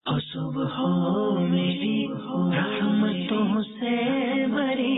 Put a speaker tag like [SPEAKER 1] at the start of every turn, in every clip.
[SPEAKER 1] صبح ہو میری رحمتوں سے بری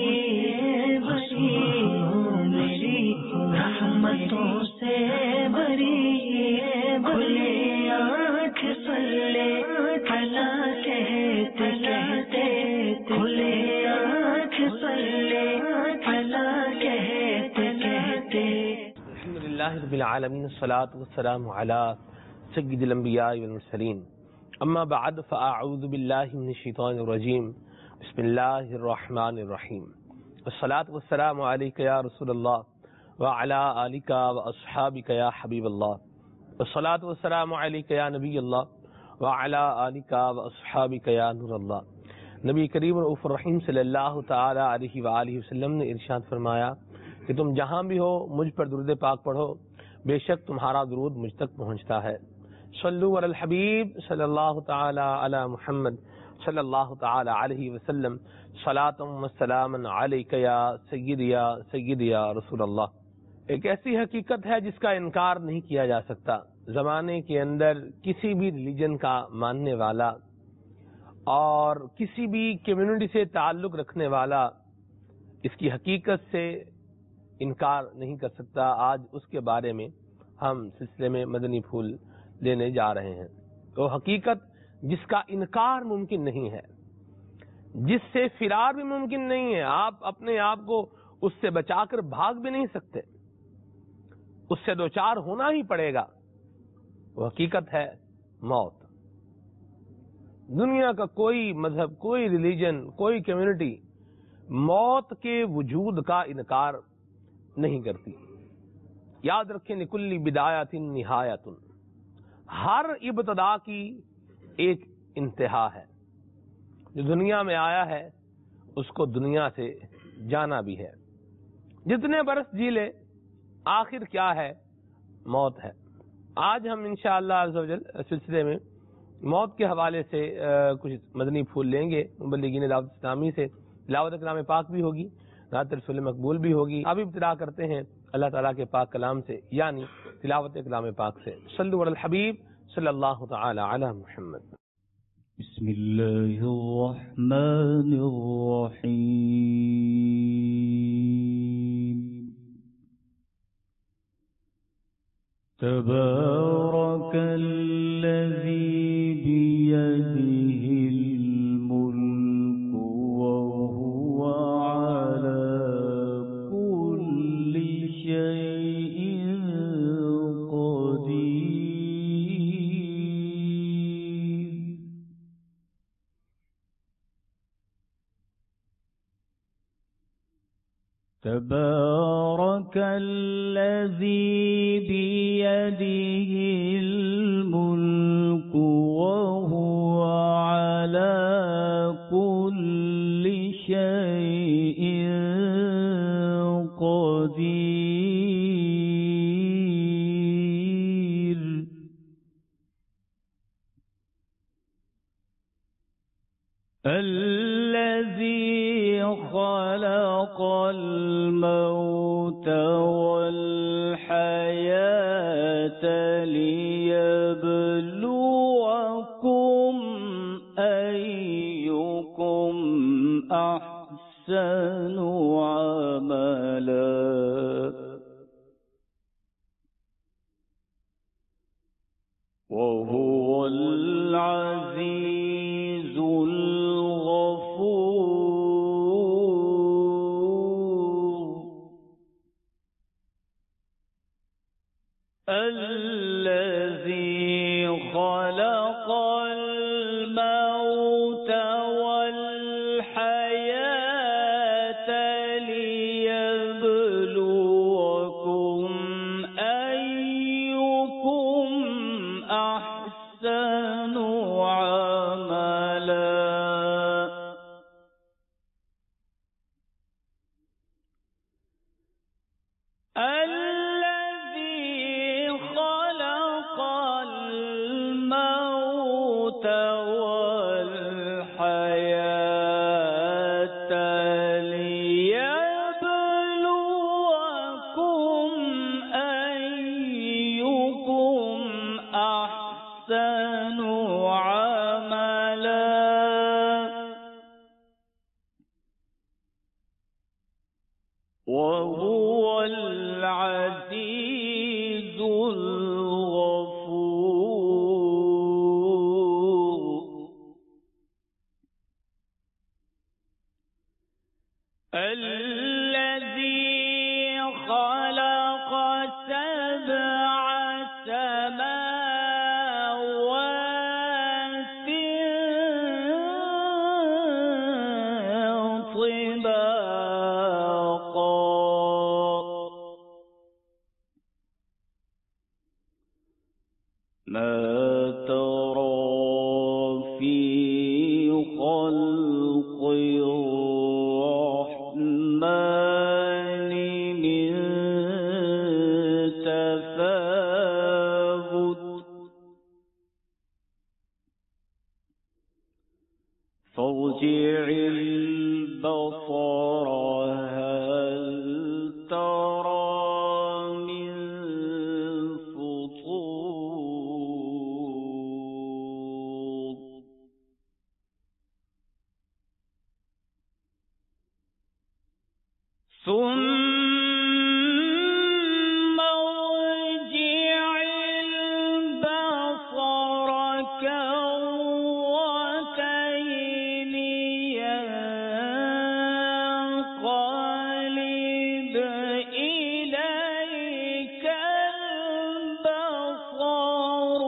[SPEAKER 1] میری رحمتوں سے بری کھلے آنکھ سلے کلا کہتے کہتے کھلے آنکھ سلے کلا کہتے کہتے
[SPEAKER 2] الحمدللہ رب العالمین والصلاة والسلام علی سید الانبیاء والمرسلین اما بعد فاعوذ باللہ من الشیطان الرجیم بسم اللہ الرحمن الرحیم والصلاة والسلام علیک یا رسول اللہ وعلی آلک واصحابک یا حبیب اللہ والصلاة والسلام علیک یا نبی اللہ وعلی آلک واصحابک یا نور اللہ۔ نبی کریم رؤوف الرحیم صلی اللہ تعالی علیہ وآلہ وسلم نے ارشاد فرمایا کہ تم جہاں بھی ہو مجھ پر درود پاک پڑھو، بے شک تمہارا درود مجھ تک پہنچتا ہے۔ صلو علی الحبیب صلی اللہ تعالی علی محمد صلی اللہ تعالی علیہ وسلم صلاۃ و سلام علیک یا سید یا رسول اللہ۔ ایک ایسی حقیقت ہے جس کا انکار نہیں کیا جا سکتا۔ زمانے کے اندر کسی بھی ریلیجن کا ماننے والا اور کسی بھی کمیونٹی سے تعلق رکھنے والا اس کی حقیقت سے انکار نہیں کر سکتا۔ آج اس کے بارے میں ہم سلسلے میں مدنی پھول لینے جا رہے ہیں۔ وہ حقیقت جس کا انکار ممکن نہیں ہے، جس سے فرار بھی ممکن نہیں ہے، آپ اپنے آپ کو اس سے بچا کر بھاگ بھی نہیں سکتے، اس سے دوچار ہونا ہی پڑے گا۔ وہ حقیقت ہے موت۔ دنیا کا کوئی مذہب، کوئی ریلیجن، کوئی کمیونٹی موت کے وجود کا انکار نہیں کرتی۔ یاد رکھیں لکل بدایت نہایت، ہر ابتدا کی ایک انتہا ہے۔ جو دنیا میں آیا ہے اس کو دنیا سے جانا بھی ہے۔ جتنے برس جی لے آخر کیا ہے؟ موت ہے۔ آج ہم انشاءاللہ عز و جل سلسلے میں موت کے حوالے سے کچھ مدنی پھول لیں گے۔ مبلغین دعوت اسلامی سے تلاوت کلام پاک بھی ہوگی، نعت رسول مقبول بھی ہوگی۔ اب ابتدا کرتے ہیں اللہ تعالیٰ کے پاک کلام سے، یعنی تلاوت کلام پاک سے۔ صلو علی الحبیب صلی اللہ تعالی علی محمد۔
[SPEAKER 1] بسم اللہ الرحمن الرحیم۔ تبارک الذی بیدہ الملک وہو علی کل شیء قدیر۔ تبارک الذی بیدہ الملک وہو علی کل شیء قدیر۔ الذي خلق الموت والحياة ليبلوكم أيكم أحسن عملا وهو العزيز الغفور۔ الذي خلق الموت والحياة ليبلوكم أيكم أحسن عملا الموت والحياة الذي خلق سبع سماوات طباقا ما ترى في خلق الرحمن من تفاوت فارجع البصر هل ترى من فطور ثم ارجع البصر كرتين ينقلب إليك البصر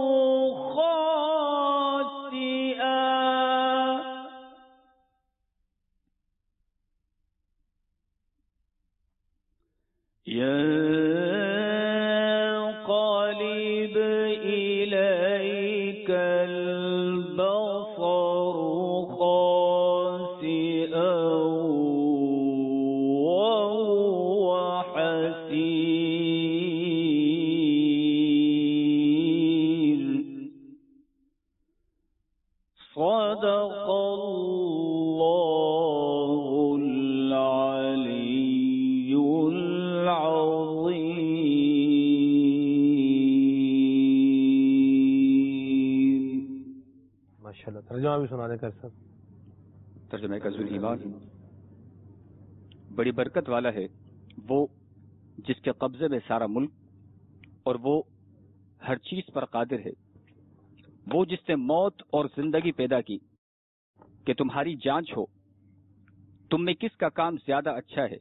[SPEAKER 1] خاسئا ينقلب إليك البصر خاسئا وهو حسير صدق الله العلي العظيم.
[SPEAKER 2] ماشاءاللہ. ترجمہ بھی سنا دیں کر سر.
[SPEAKER 3] ترجمہ کنز ایمان. بڑی برکت والا ہے وہ جس کے قبضے میں سارا ملک اور وہ ہر چیز پر قادر ہے. وہ جس نے موت اور زندگی پیدا کی کہ تمہاری جانچ ہو تم میں کس کا کام زیادہ اچھا ہے.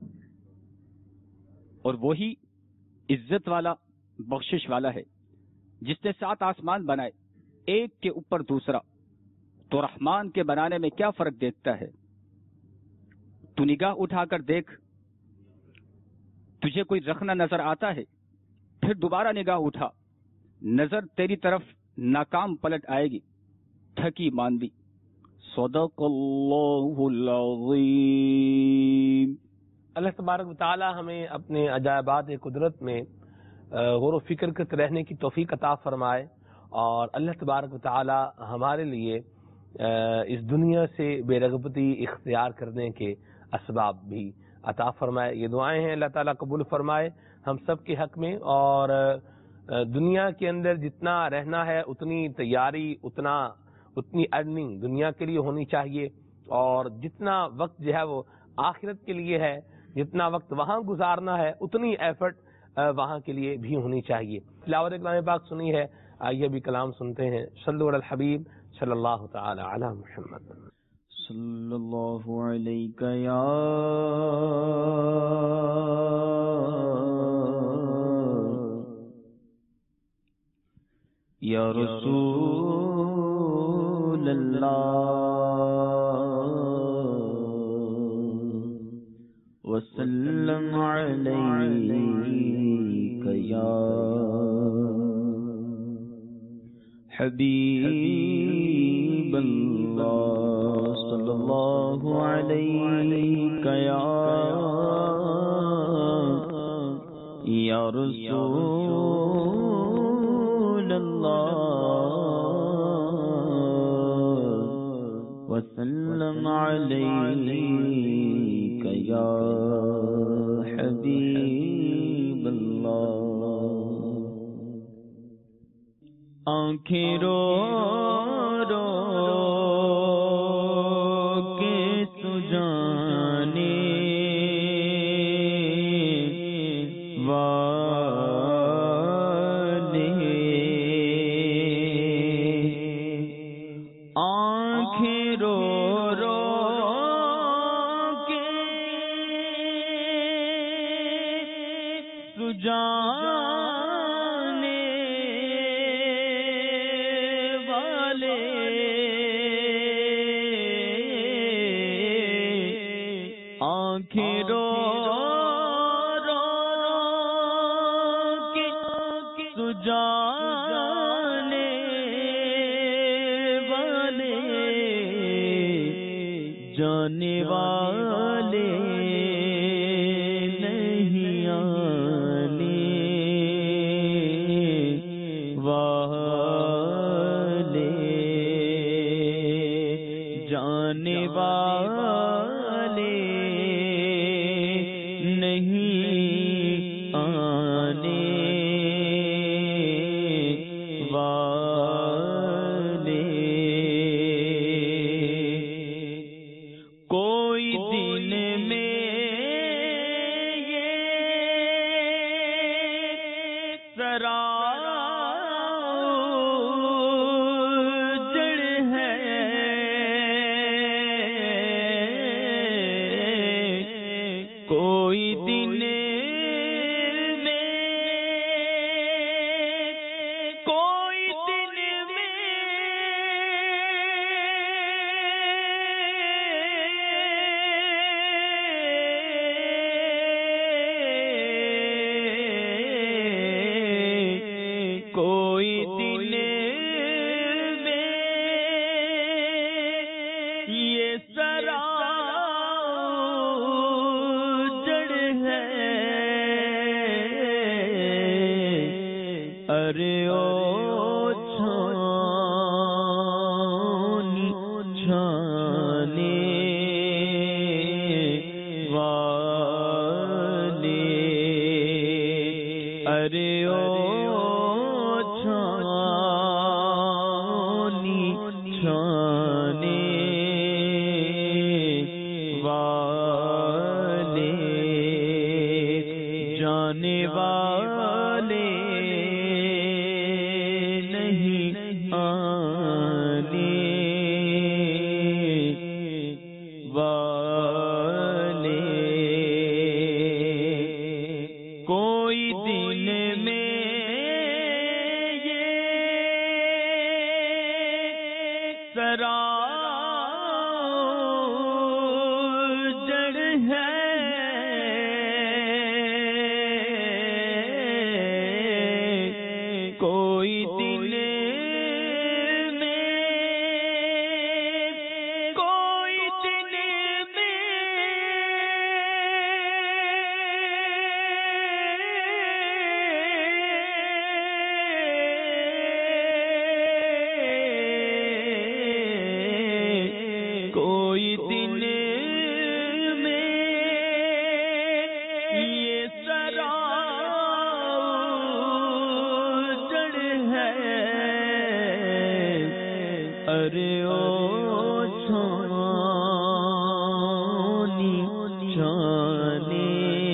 [SPEAKER 3] اور وہی عزت والا بخشش والا ہے جس نے 7 آسمان بنائے ایک کے اوپر دوسرا تو رحمان کے بنانے میں کیا فرق دیکھتا ہے. تو نگاہ اٹھا کر دیکھ تجھے کوئی رخنہ نظر آتا ہے پھر دوبارہ نگاہ اٹھا نظر تیری طرف ناکام پلٹ آئے گی تھکی ماندی. صدق اللہ العظیم.
[SPEAKER 2] اللہ تبارک و تعالی ہمیں اپنے عجائبات قدرت میں غور و فکر کرتے رہنے کی توفیق عطا فرمائے اور اللہ تبارک و تعالی ہمارے لیے اس دنیا سے بے رغبتی اختیار کرنے کے اسباب بھی عطا فرمائے. یہ دعائیں ہیں اللہ تعالیٰ قبول فرمائے ہم سب کے حق میں. اور دنیا کے اندر جتنا رہنا ہے اتنی تیاری اتنی ارننگ دنیا کے لیے ہونی چاہیے اور جتنا وقت جو ہے وہ آخرت کے لیے ہے جتنا وقت وہاں گزارنا ہے اتنی ایفرٹ وہاں کے لیے بھی ہونی چاہیے. تلاوت کلام پاک سنی ہے آئیے بھی کلام سنتے ہیں. صلو علی الحبیب صلی اللہ تعالی علی محمد.
[SPEAKER 1] صلی اللہ علیہ یا رسول اللہ وسلم علیک یا حبیب اللہ صلی اللہ علیہ یا رسول اللہ وسلم علیک یا حبیب اللہ. آنکھیں رو رو کے سجانے والے آنکھیں رو رو کے آنکھیں رو رو کے سجانے والے جانے والے نہیں آنے والے جانے والے نہیں آنے والے کوئی دن میں یہ سراجڑ ہے کوئی دن ارے او چھانی چھانے والے ارے او چھانی چھانے والے جانے والے نہیں آنے والے کوئی دن میں یہ سراجڑ ہے کوئی دن کوئی دن میں یہ سراجڑ ہے ارے او چھانی چھانے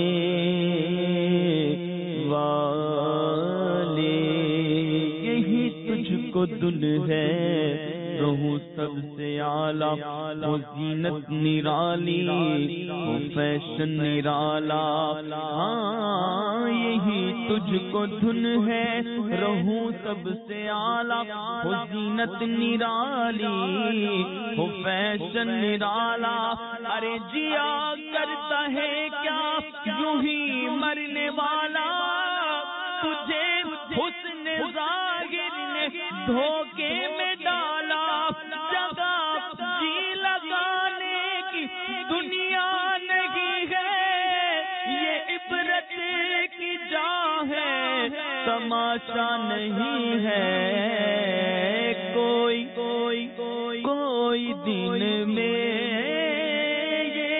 [SPEAKER 1] والے یہی تجھ کو دل ہے رہوں سب سے اعلیٰ وہ زینت نرالی وہ فیشن نرالا ہاں یہی تجھ کو دھن ہے رہوں سب سے اعلیٰ وہ زینت نرالی وہ فیشن نرالا ارے جیا کرتا ہے کیا یوں ہی مرنے والا تجھے حسن ظاہر نے دھوکے میں ڈالا جگہ جی لگانے کی دنیا نہیں ہے یہ عبرت کی جا ہے تماشا نہیں ہے کوئی کوئی کوئی کوئی دن میں یہ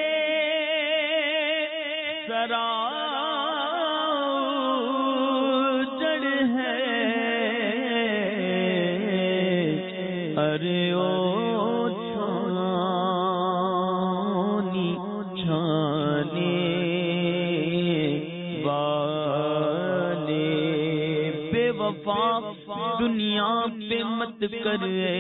[SPEAKER 1] سراجڑ ہے ارے او چھانی چھانے والے بے وفا دنیا پہ مت کر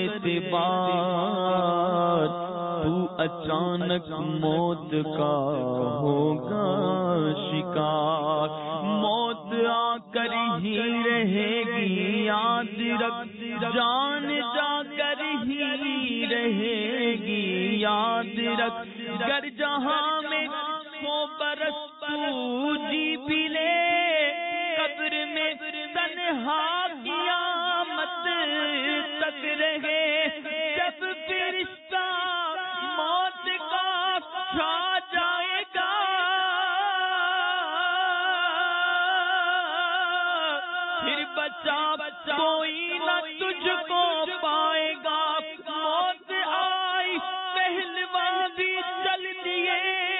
[SPEAKER 1] اعتبار تو اچانک موت کا ہوگا شکار موت آ کر ہی رہے گی یاد رکھ جان جا کر ہی رہے گی یاد رکھ گر جہاں میں برس تو جی بھی لے، قبر میں تنہا قیامت تک رہے، جب فرشتہ موت کا چھا جائے گا، پھر بچا کوئی نہ تجھ کو پائے گا۔ موت آئی پہلوان بھی چل دیے،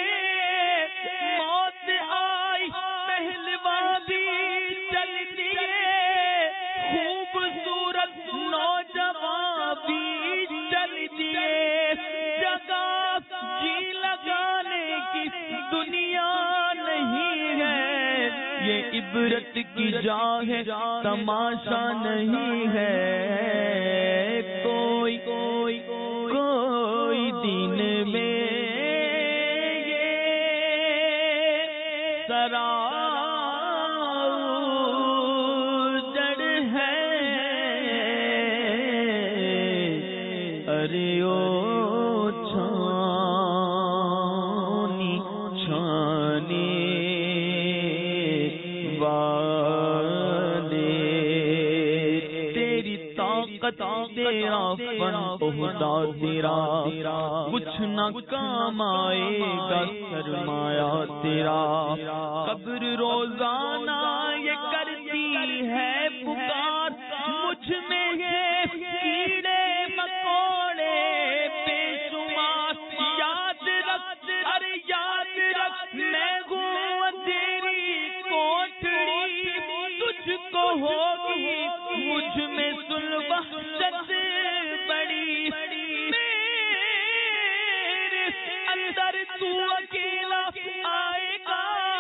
[SPEAKER 1] موت آئی پہلوان بھی چل دیے، خوبصورت نوجوان بھی چل دیے، جگہ جی لگانے کی دنیا نہیں ہے، یہ عبرت کی جا ہے تماشا نہیں ہے، کوئی دن میں یہ سرا جڑ ہے، ارے او چھانی چھانے تیرا فن عہدہ تیرا، کچھ نہ کام آئے گا سرمایہ تیرا، قبر روزانہ یہ کرتی ہے پکار، مجھ میں یہ کیڑے مکوڑے بے شمار، یاد رکھ ارے یاد رکھ میں ہوں تیری کوٹڑی، تجھ کو ہوگی مجھ میں وحشت بڑی، میرے اندر تو اکیلا آئے گا،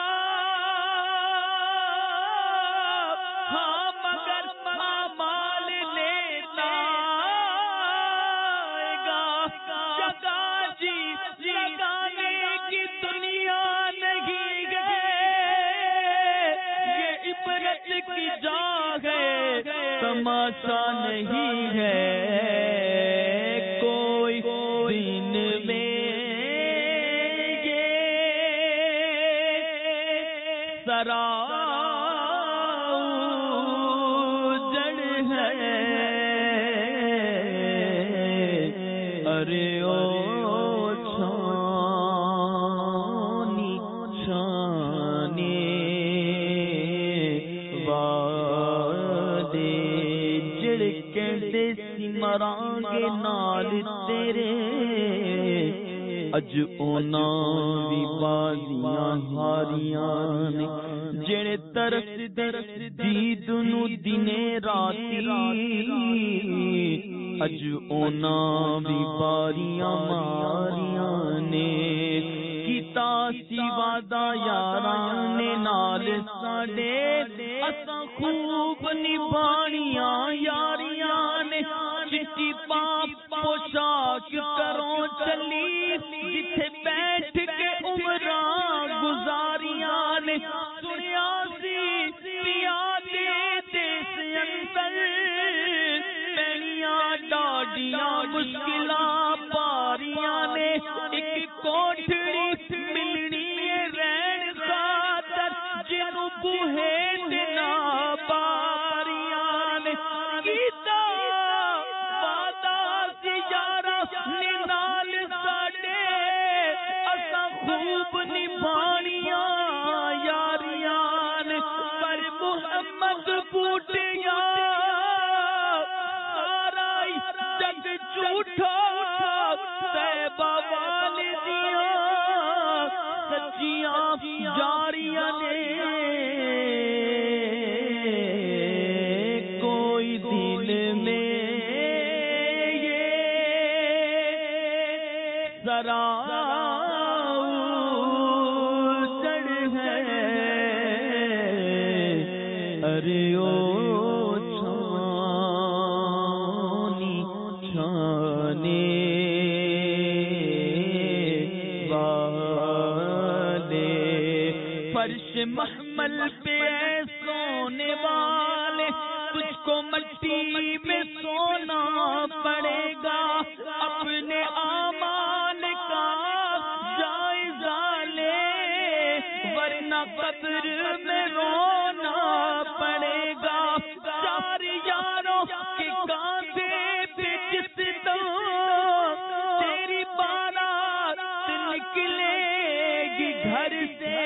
[SPEAKER 1] ہاں مگر اعمال لیتا آئے گا، جگہ جی لگانے کی دنیا نہیں ہے، یہ عبرت کی جا ہے تماشا نہیں ہے، کوئی دن میں یہ سرا جڑ ہے، ارے او چھانی چھانے مرانگے نال تیرے، اج اونا بھی بازیاں ہاریاں نے، جڑے طرف دید نو دنے راتی، اج اونا بھی باریاں ماریاں نے، کیتا سی وعدہ یاراں نے نال ساڈے، اساں خوب نبھانیاں یاریاں نے، چٹی پاپ پوشاک کروں چلی، جتھے بیٹھ کے عمراں گزاریاں نے، سنیا سی پیا دے دیس اندر، پہنیاں ڈاڈیاں مشکلاں پاریاں نے، ایک کوٹھڑی ملنی رہن خاطر، جنوں بوہے دینا باریاں نے، کیتا نال ساڈے، اساں خوب نبھانیاں یاریاں نے، پر محمد بوٹیاں سارا جگ جھوٹا، طیبہ والدیاں سچیاں جاریاں نے، کوئی دل میں ذرا چڑھ ہے، ارے او چھانی چھانے والے، فرش محمل پہ سونے والے، تجھ کو مٹی میں سونا پڑے گا، اپنے اعمال کا جائزہ لے، قبر میں رونا پڑے گا، چار یاروں کے کاندھے پہ جس دم تیری بارات نکلے گی گھر سے،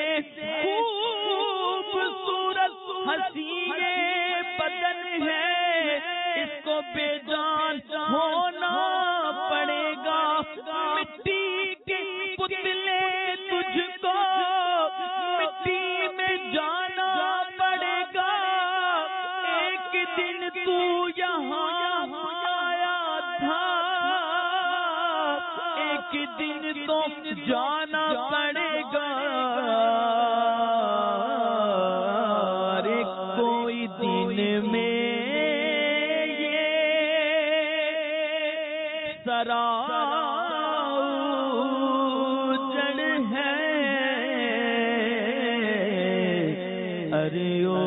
[SPEAKER 1] خوبصورت حسین بدن ہے اس کو بے جان ہونا پڑے گا، مٹی کے پتلے تجھ کو مٹی میں جانا پڑے گا، ایک دن تو یہاں آیا تھا، ایک دن تو جانا پڑے گا، کوئی دن میں یہ سرا جڑ ہے، ارے او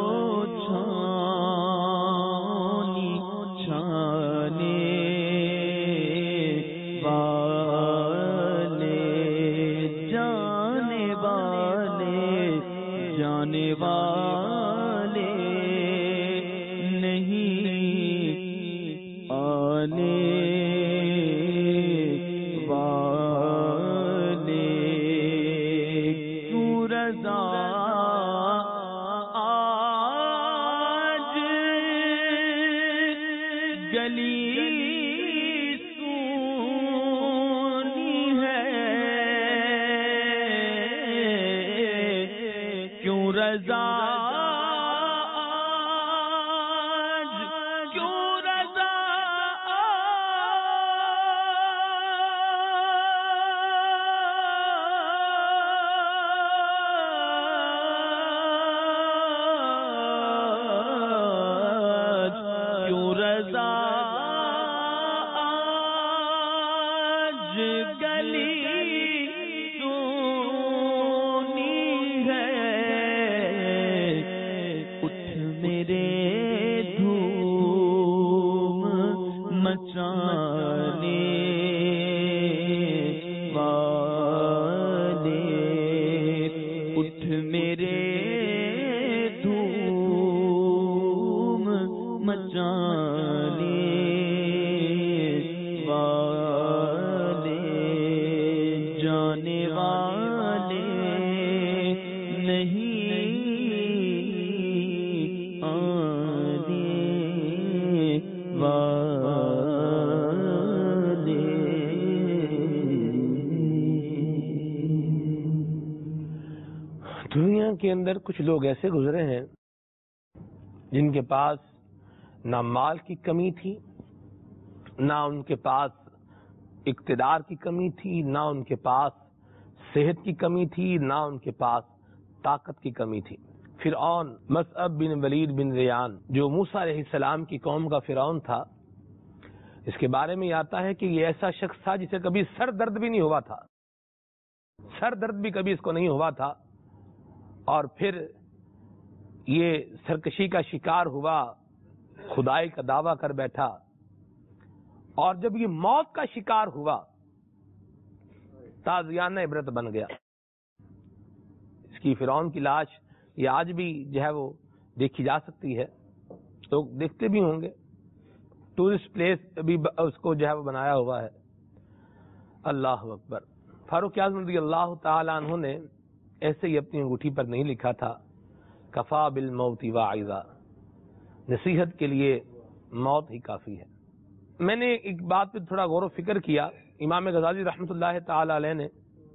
[SPEAKER 1] چھانی چھانے والے جانے والے جانے والے نہیں آنے والے، کیوں رضا آج گلی سونی ہے، کیوں رضا
[SPEAKER 2] دنیا کے اندر کچھ لوگ ایسے گزرے ہیں جن کے پاس نہ مال کی کمی تھی، نہ ان کے پاس اقتدار کی کمی تھی، نہ ان کے پاس صحت کی کمی تھی، نہ ان کے پاس طاقت کی کمی تھی۔ فرعون مصعب بن ولید بن ریان جو موسیٰ علیہ السلام کی قوم کا فرعون تھا، اس کے بارے میں آتا ہے کہ یہ ایسا شخص تھا جسے کبھی سر درد بھی نہیں ہوا تھا، سر درد بھی کبھی اس کو نہیں ہوا تھا، اور پھر یہ سرکشی کا شکار ہوا، خدائی کا دعویٰ کر بیٹھا، اور جب یہ موت کا شکار ہوا تازیانہ عبرت بن گیا۔ اس کی فرعون کی لاش یہ آج بھی جو ہے وہ دیکھی جا سکتی ہے، لوگ دیکھتے بھی ہوں گے، ٹورسٹ پلیس بھی اس کو جو ہے وہ بنایا ہوا ہے۔ اللہ اکبر۔ فاروق اعظم رضی اللہ تعالی عنہ نے ایسے ہی اپنی انگوٹھی پر نہیں لکھا تھا کفا بالموت واعظا، نصیحت کے لیے موت ہی کافی ہے۔ میں نے ایک بات پہ تھوڑا غور و فکر کیا، امام غزالی رحمۃ اللہ تعالی علیہ نے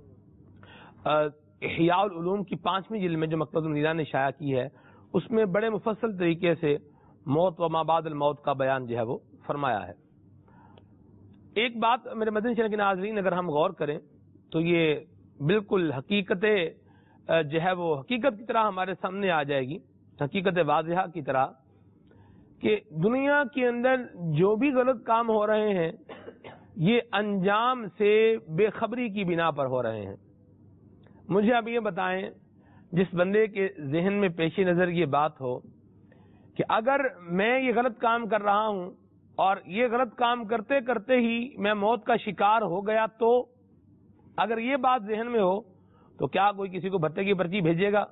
[SPEAKER 2] احیاء العلوم کی 5ویں جلد میں جو مکتبۃ المدینہ نے شائع کی ہے، اس میں بڑے مفصل طریقے سے موت و ما بعد الموت کا بیان جو ہے وہ فرمایا ہے۔ ایک بات میرے مدنی چینل کے ناظرین اگر ہم غور کریں تو یہ بالکل حقیقت جو ہے وہ حقیقت کی طرح ہمارے سامنے آ جائے گی، حقیقت واضحہ کی طرح، کہ دنیا کے اندر جو بھی غلط کام ہو رہے ہیں یہ انجام سے بے خبری کی بنا پر ہو رہے ہیں۔ مجھے اب یہ بتائیں، جس بندے کے ذہن میں پیش نظر یہ بات ہو کہ اگر میں یہ غلط کام کر رہا ہوں اور یہ غلط کام کرتے کرتے ہی میں موت کا شکار ہو گیا، تو اگر یہ بات ذہن میں ہو تو کیا کوئی کسی کو بھتے کی پرچی بھیجے گا؟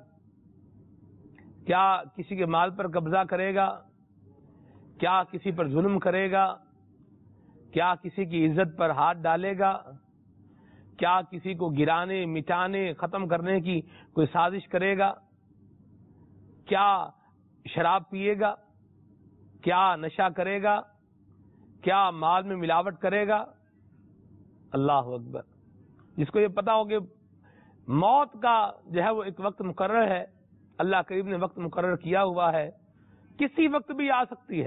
[SPEAKER 2] کیا کسی کے مال پر قبضہ کرے گا؟ کیا کسی پر ظلم کرے گا؟ کیا کسی کی عزت پر ہاتھ ڈالے گا؟ کیا کسی کو گرانے، مٹانے، ختم کرنے کی کوئی سازش کرے گا؟ کیا شراب پیے گا؟ کیا نشہ کرے گا؟ کیا مال میں ملاوٹ کرے گا؟ اللہ اکبر. جس کو یہ پتا ہو کہ موت کا جو ہے وہ ایک وقت مقرر ہے، اللہ کریم نے وقت مقرر کیا ہوا ہے، کسی وقت بھی آ سکتی ہے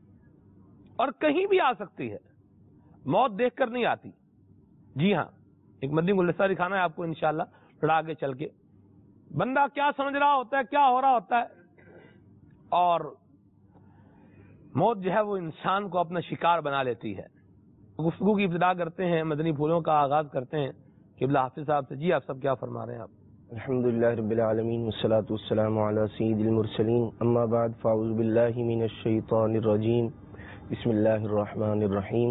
[SPEAKER 2] اور کہیں بھی آ سکتی ہے. موت دیکھ کر نہیں آتی. جی ہاں، ایک مدنی گلدستہ دکھانا ہے آپ کو انشاءاللہ تھوڑا آگے چل کے. بندہ کیا سمجھ رہا ہوتا ہے، کیا ہو رہا ہوتا ہے، اور موت جو ہے وہ انسان کو اپنا شکار بنا لیتی ہے. گفتگو کی ابتدا کرتے ہیں، مدنی پھولوں کا آغاز کرتے ہیں قبلہ حافظ صاحب سے. جی آپ سب کیا فرما رہے ہیں آپ؟
[SPEAKER 4] الحمدللہ رب العالمین والصلاة والسلام علی سید المرسلین، اما بعد فاعوذ باللہ من الشیطان الرجیم، بسم اللہ الرحمن الرحیم.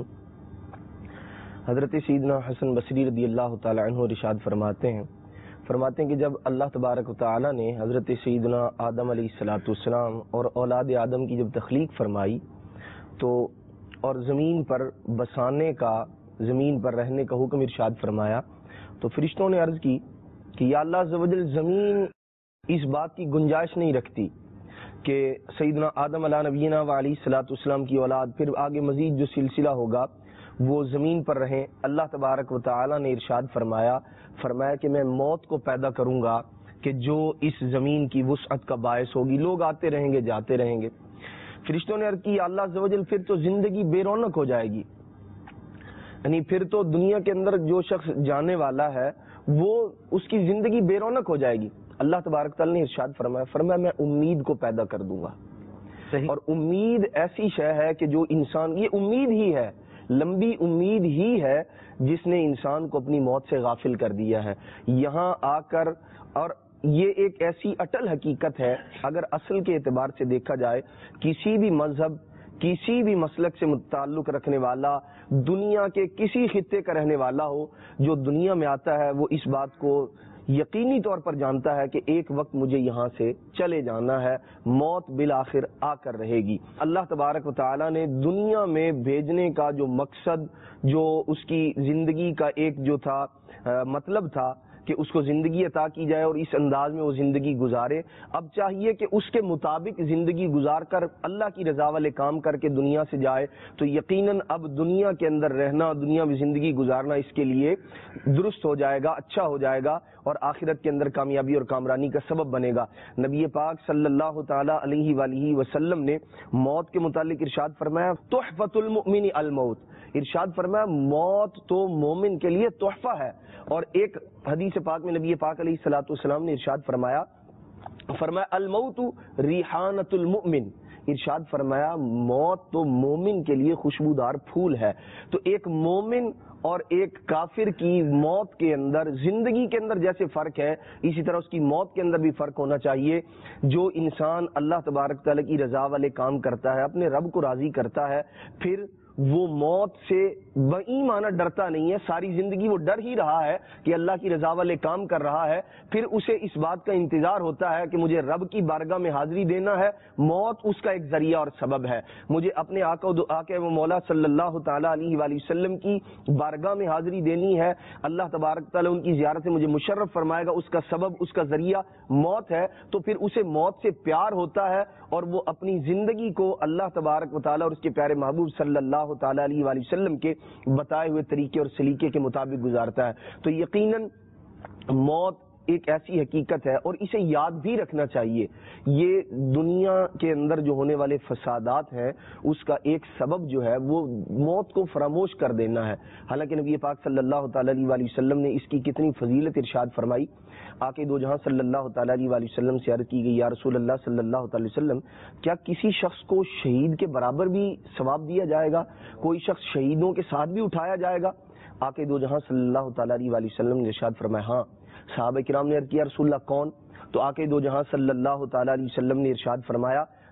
[SPEAKER 4] حضرت سیدنا حسن بصری رضی اللہ تعالی عنہ ارشاد فرماتے ہیں کہ جب اللہ تبارک و تعالی نے حضرت سیدنا آدم علیہ السلام اور اولاد آدم کی جب تخلیق فرمائی تو اور زمین پر بسانے کا، زمین پر رہنے کا حکم ارشاد فرمایا، تو فرشتوں نے عرض کی کہ یا اللہ عز و جل، زمین اس بات کی گنجائش نہیں رکھتی کہ سیدنا آدم علیہ نبینا و علیہ الصلوۃ والسلام کی اولاد، پھر آگے مزید جو سلسلہ ہوگا وہ زمین پر رہیں. اللہ تبارک و تعالی نے ارشاد فرمایا کہ میں موت کو پیدا کروں گا کہ جو اس زمین کی وسعت کا باعث ہوگی. لوگ آتے رہیں گے، جاتے رہیں گے. فرشتوں نے عرض کی اللہ عز و جل، پھر تو زندگی بے رونق ہو جائے گی، یعنی پھر تو دنیا کے اندر جو شخص جانے والا ہے وہ اس کی زندگی بے رونق ہو جائے گی. اللہ تبارک تعالی نے ارشاد فرمایا میں امید کو پیدا کر دوں گا. اور امید ایسی شے ہے کہ جو انسان، یہ امید ہی ہے، لمبی امید ہی ہے جس نے انسان کو اپنی موت سے غافل کر دیا ہے یہاں آ کر. اور یہ ایک ایسی اٹل حقیقت ہے، اگر اصل کے اعتبار سے دیکھا جائے، کسی بھی مذہب، کسی بھی مسلک سے تعلق رکھنے والا، دنیا کے کسی خطے کا رہنے والا ہو، جو دنیا میں آتا ہے وہ اس بات کو یقینی طور پر جانتا ہے کہ ایک وقت مجھے یہاں سے چلے جانا ہے، موت بالآخر آ کر رہے گی. اللہ تبارک و تعالی نے دنیا میں بھیجنے کا جو مقصد، جو اس کی زندگی کا ایک جو تھا مطلب تھا کہ اس کو زندگی عطا کی جائے اور اس انداز میں وہ زندگی گزارے، اب چاہیے کہ اس کے مطابق زندگی گزار کر اللہ کی رضا والے کام کر کے دنیا سے جائے. تو یقیناً اب دنیا کے اندر رہنا، دنیا میں زندگی گزارنا اس کے لیے درست ہو جائے گا، اچھا ہو جائے گا، اور آخرت کے اندر کامیابی اور کامرانی کا سبب بنے گا. نبی پاک صلی اللہ تعالی علیہ وآلہ وسلم نے موت کے متعلق ارشاد فرمایا تحفۃ المؤمن الموت. ارشاد فرمایا موت تو مومن کے لیے تحفہ ہے. اور ایک حدیث پاک میں نبی پاک علیہ الصلوۃ والسلام نے ارشاد فرمایا الموت ریحانۃ المؤمن. ارشاد فرمایا موت تو مومن کے لیے خوشبودار پھول ہے. تو ایک مومن اور ایک کافر کی موت کے اندر، زندگی کے اندر جیسے فرق ہے، اسی طرح اس کی موت کے اندر بھی فرق ہونا چاہیے. جو انسان اللہ تبارک تعالیٰ کی رضا والے کام کرتا ہے، اپنے رب کو راضی کرتا ہے، پھر وہ موت سے بےایمانہ ڈرتا نہیں ہے. ساری زندگی وہ ڈر ہی رہا ہے کہ اللہ کی رضا والے کام کر رہا ہے، پھر اسے اس بات کا انتظار ہوتا ہے کہ مجھے رب کی بارگاہ میں حاضری دینا ہے. موت اس کا ایک ذریعہ اور سبب ہے. مجھے اپنے آقا و مولا صلی اللہ تعالی علیہ وآلہ وسلم کی بارگاہ میں حاضری دینی ہے. اللہ تبارک تعالیٰ ان کی زیارت سے مجھے مشرف فرمائے گا، اس کا سبب، اس کا ذریعہ موت ہے. تو پھر اسے موت سے پیار ہوتا ہے اور وہ اپنی زندگی کو اللہ تبارک و تعالیٰ اور اس کے پیارے محبوب صلی اللہ تعالی علیہ وآلہ وسلم کے بتائے ہوئے طریقے اور سلیقے کے مطابق گزارتا ہے. تو یقیناً موت ایک ایسی حقیقت ہے اور اسے یاد بھی رکھنا چاہیے. یہ دنیا کے اندر جو ہونے والے فسادات ہیں اس کا ایک سبب جو ہے وہ موت کو فراموش کر دینا ہے. حالانکہ نبی پاک صلی اللہ تعالی علیہ وآلہ وسلم نے اس کی کتنی فضیلت ارشاد فرمائی. آقا دو جہاں صلی اللہ تعالی علیہ وآلہ وسلم سے عرض کی گئی یا رسول اللہ صلی اللہ تعالی وسلم، کیا کسی شخص کو شہید کے برابر بھی ثواب دیا جائے گا؟ کوئی شخص شہیدوں کے ساتھ بھی اٹھایا جائے گا؟ آقا دو جہاں صلی اللہ تعالی علیہ وآلہ وسلم نے ارشاد فرمایا ہاں. صحابہ کرام نے عرض کیا رسول اللہ کون؟ تو آقا دو جہاں صلی اللہ تعالی علیہ وسلم نے ارشاد فرمایا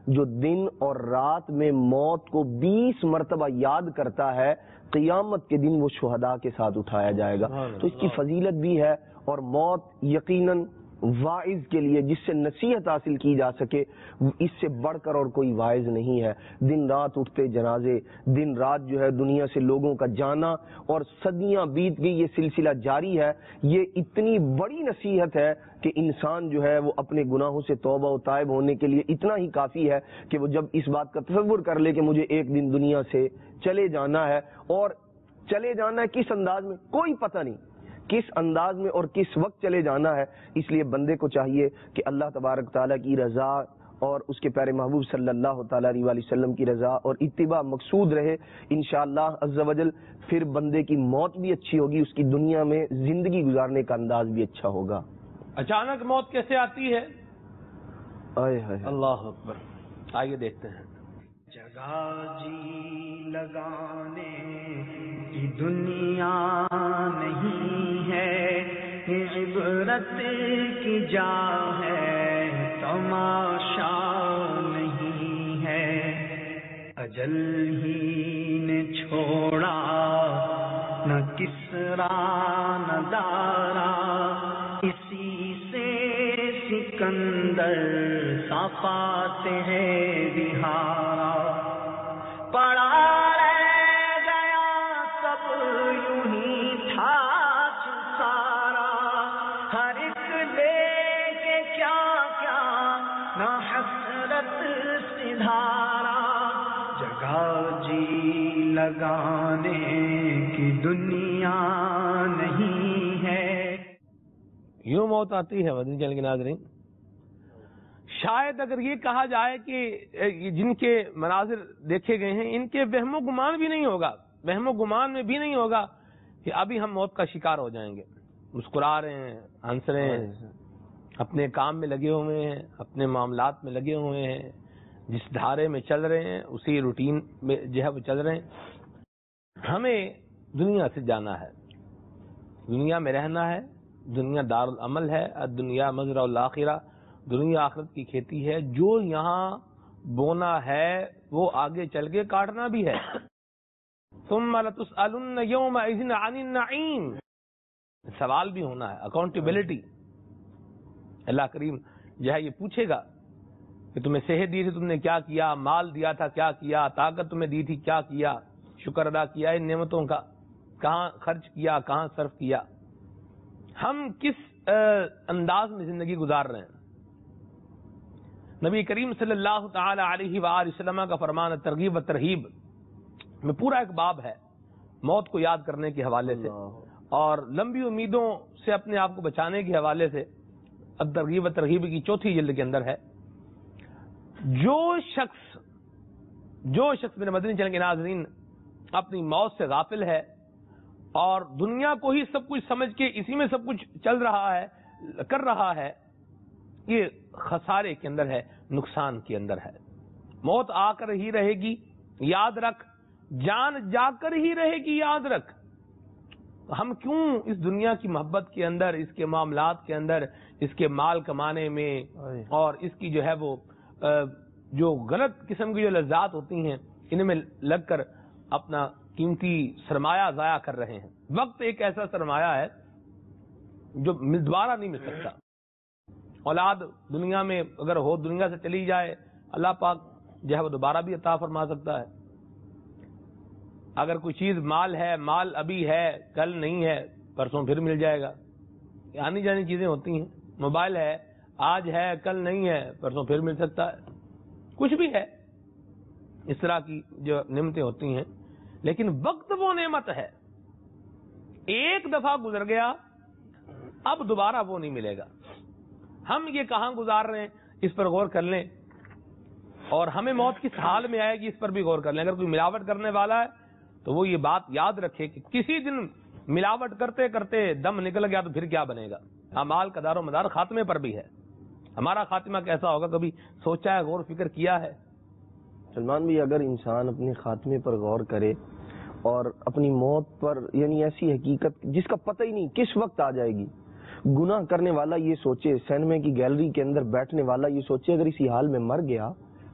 [SPEAKER 4] جو دن اور رات میں موت کو 20 مرتبہ یاد کرتا ہے، قیامت کے دن وہ شہداء کے ساتھ اٹھایا جائے گا. تو اس کی فضیلت بھی ہے، اور موت یقیناً واعظ کے لیے جس سے نصیحت حاصل کی جا سکے، اس سے بڑھ کر اور کوئی واعظ نہیں ہے. دن رات اٹھتے جنازے، دن رات جو ہے دنیا سے لوگوں کا جانا، اور صدیاں بیت گئی یہ سلسلہ جاری ہے. یہ اتنی بڑی نصیحت ہے کہ انسان جو ہے وہ اپنے گناہوں سے توبہ و تائب ہونے کے لیے اتنا ہی کافی ہے کہ وہ جب اس بات کا تصور کر لے کہ مجھے ایک دن دنیا سے چلے جانا ہے، اور چلے جانا ہے کس انداز میں کوئی پتہ نہیں، کس انداز میں اور کس وقت چلے جانا ہے. اس لیے بندے کو چاہیے کہ اللہ تبارک تعالیٰ کی رضا اور اس کے پیارے محبوب صلی اللہ تعالیٰ علیہ وآلہ وسلم کی رضا اور اتباع مقصود رہے. انشاءاللہ عز و جل پھر بندے کی موت بھی اچھی ہوگی، اس کی دنیا میں زندگی گزارنے کا انداز بھی اچھا ہوگا.
[SPEAKER 2] اچانک موت کیسے آتی ہے؟
[SPEAKER 4] آئے ہائے
[SPEAKER 2] اللہ اکبر. آئیے دیکھتے ہیں.
[SPEAKER 1] جگہ جی لگانے کی دنیا نہیں ہے، عبرت کی جا ہے، تماشا نہیں ہے. اجل ہی نے چھوڑا نہ کسرا نہ دارا، اسی سے سکندر صفات ہے بہارا. پڑا رہ گیا سب یوں ہی تھا سارا، ہر ایک لے کے کیا کیا نہ حسرت سدھارا. جگہ جی لگانے کی دنیا نہیں ہے.
[SPEAKER 2] یوں موت آتی ہے مدنی چینل کے ناظرین. شاید اگر یہ کہا جائے کہ جن کے مناظر دیکھے گئے ہیں ان کے وہم و گمان بھی نہیں ہوگا، وہم و گمان میں بھی نہیں ہوگا کہ ابھی ہم موت کا شکار ہو جائیں گے. مسکرا رہے ہیں، ہنس رہے ہیں، اپنے کام میں لگے ہوئے ہیں، اپنے معاملات میں لگے ہوئے ہیں، جس دھارے میں چل رہے ہیں اسی روٹین میں جو ہے وہ چل رہے ہیں. ہمیں دنیا سے جانا ہے، دنیا میں رہنا ہے. دنیا دار العمل ہے، دنیا مزرع الاخرہ، دنیا آخرت کی کھیتی ہے. جو یہاں بونا ہے وہ آگے چل کے کاٹنا بھی ہے. ثم لتسألن یومئذ عن النعیم، سوال بھی ہونا ہے، اکاؤنٹیبلٹی. اللہ کریم جو ہے یہ پوچھے گا کہ تمہیں صحت دی تھی تم نے کیا کیا، مال دیا تھا کیا کیا، طاقت تمہیں دی تھی کیا کیا، شکر ادا کیا ان نعمتوں کا، کہاں خرچ کیا، کہاں صرف کیا. ہم کس انداز میں زندگی گزار رہے ہیں. نبی کریم صلی اللہ تعالی علیہ وآلہ وسلم کا فرمان ترغیب و ترہیب میں پورا ایک باب ہے موت کو یاد کرنے کے حوالے سے اور لمبی امیدوں سے اپنے آپ کو بچانے کے حوالے سے. ترغیب و ترہیب کی 4 جلد کے اندر ہے. جو شخص میرے مدنی چینل کے ناظرین اپنی موت سے غافل ہے اور دنیا کو ہی سب کچھ سمجھ کے اسی میں سب کچھ چل رہا ہے، کر رہا ہے، یہ خسارے کے اندر ہے، نقصان کے اندر ہے. موت آ کر ہی رہے گی، یاد رکھ. جان جا کر ہی رہے گی، یاد رکھ. ہم کیوں اس دنیا کی محبت کے اندر، اس کے معاملات کے اندر، اس کے مال کمانے میں اور اس کی جو ہے وہ جو غلط قسم کی جو لذات ہوتی ہیں ان میں لگ کر اپنا قیمتی سرمایہ ضائع کر رہے ہیں. وقت ایک ایسا سرمایہ ہے جو دوبارہ نہیں مل سکتا. اولاد دنیا میں اگر ہو، دنیا سے چلی جائے، اللہ پاک جو ہے وہ دوبارہ بھی عطا فرما سکتا ہے. اگر کوئی چیز مال ہے، مال ابھی ہے، کل نہیں ہے، پرسوں پھر مل جائے گا. آنی جانی چیزیں ہوتی ہیں. موبائل ہے، آج ہے، کل نہیں ہے، پرسوں پھر مل سکتا ہے. کچھ بھی ہے، اس طرح کی جو نعمتیں ہوتی ہیں. لیکن وقت وہ نعمت ہے، ایک دفعہ گزر گیا، اب دوبارہ وہ نہیں ملے گا. ہم یہ کہاں گزار رہے ہیں اس پر غور کر لیں، اور ہمیں موت کس حال میں آئے گی اس پر بھی غور کر لیں. اگر کوئی ملاوٹ کرنے والا ہے تو وہ یہ بات یاد رکھے کہ کسی دن ملاوٹ کرتے کرتے دم نکل گیا تو پھر کیا بنے گا. اعمال کا دار و مدار خاتمے پر بھی ہے. ہمارا خاتمہ کیسا ہوگا کبھی سوچا ہے، غور فکر کیا ہے؟
[SPEAKER 4] سلمان بھی اگر انسان اپنے خاتمے پر غور کرے اور اپنی موت پر، یعنی ایسی حقیقت جس کا پتہ ہی نہیں کس وقت آ جائے گی. گناہ کرنے والا یہ سوچے، سینما کی گیلری کے اندر بیٹھنے والا یہ سوچے اگر اسی حال میں مر گیا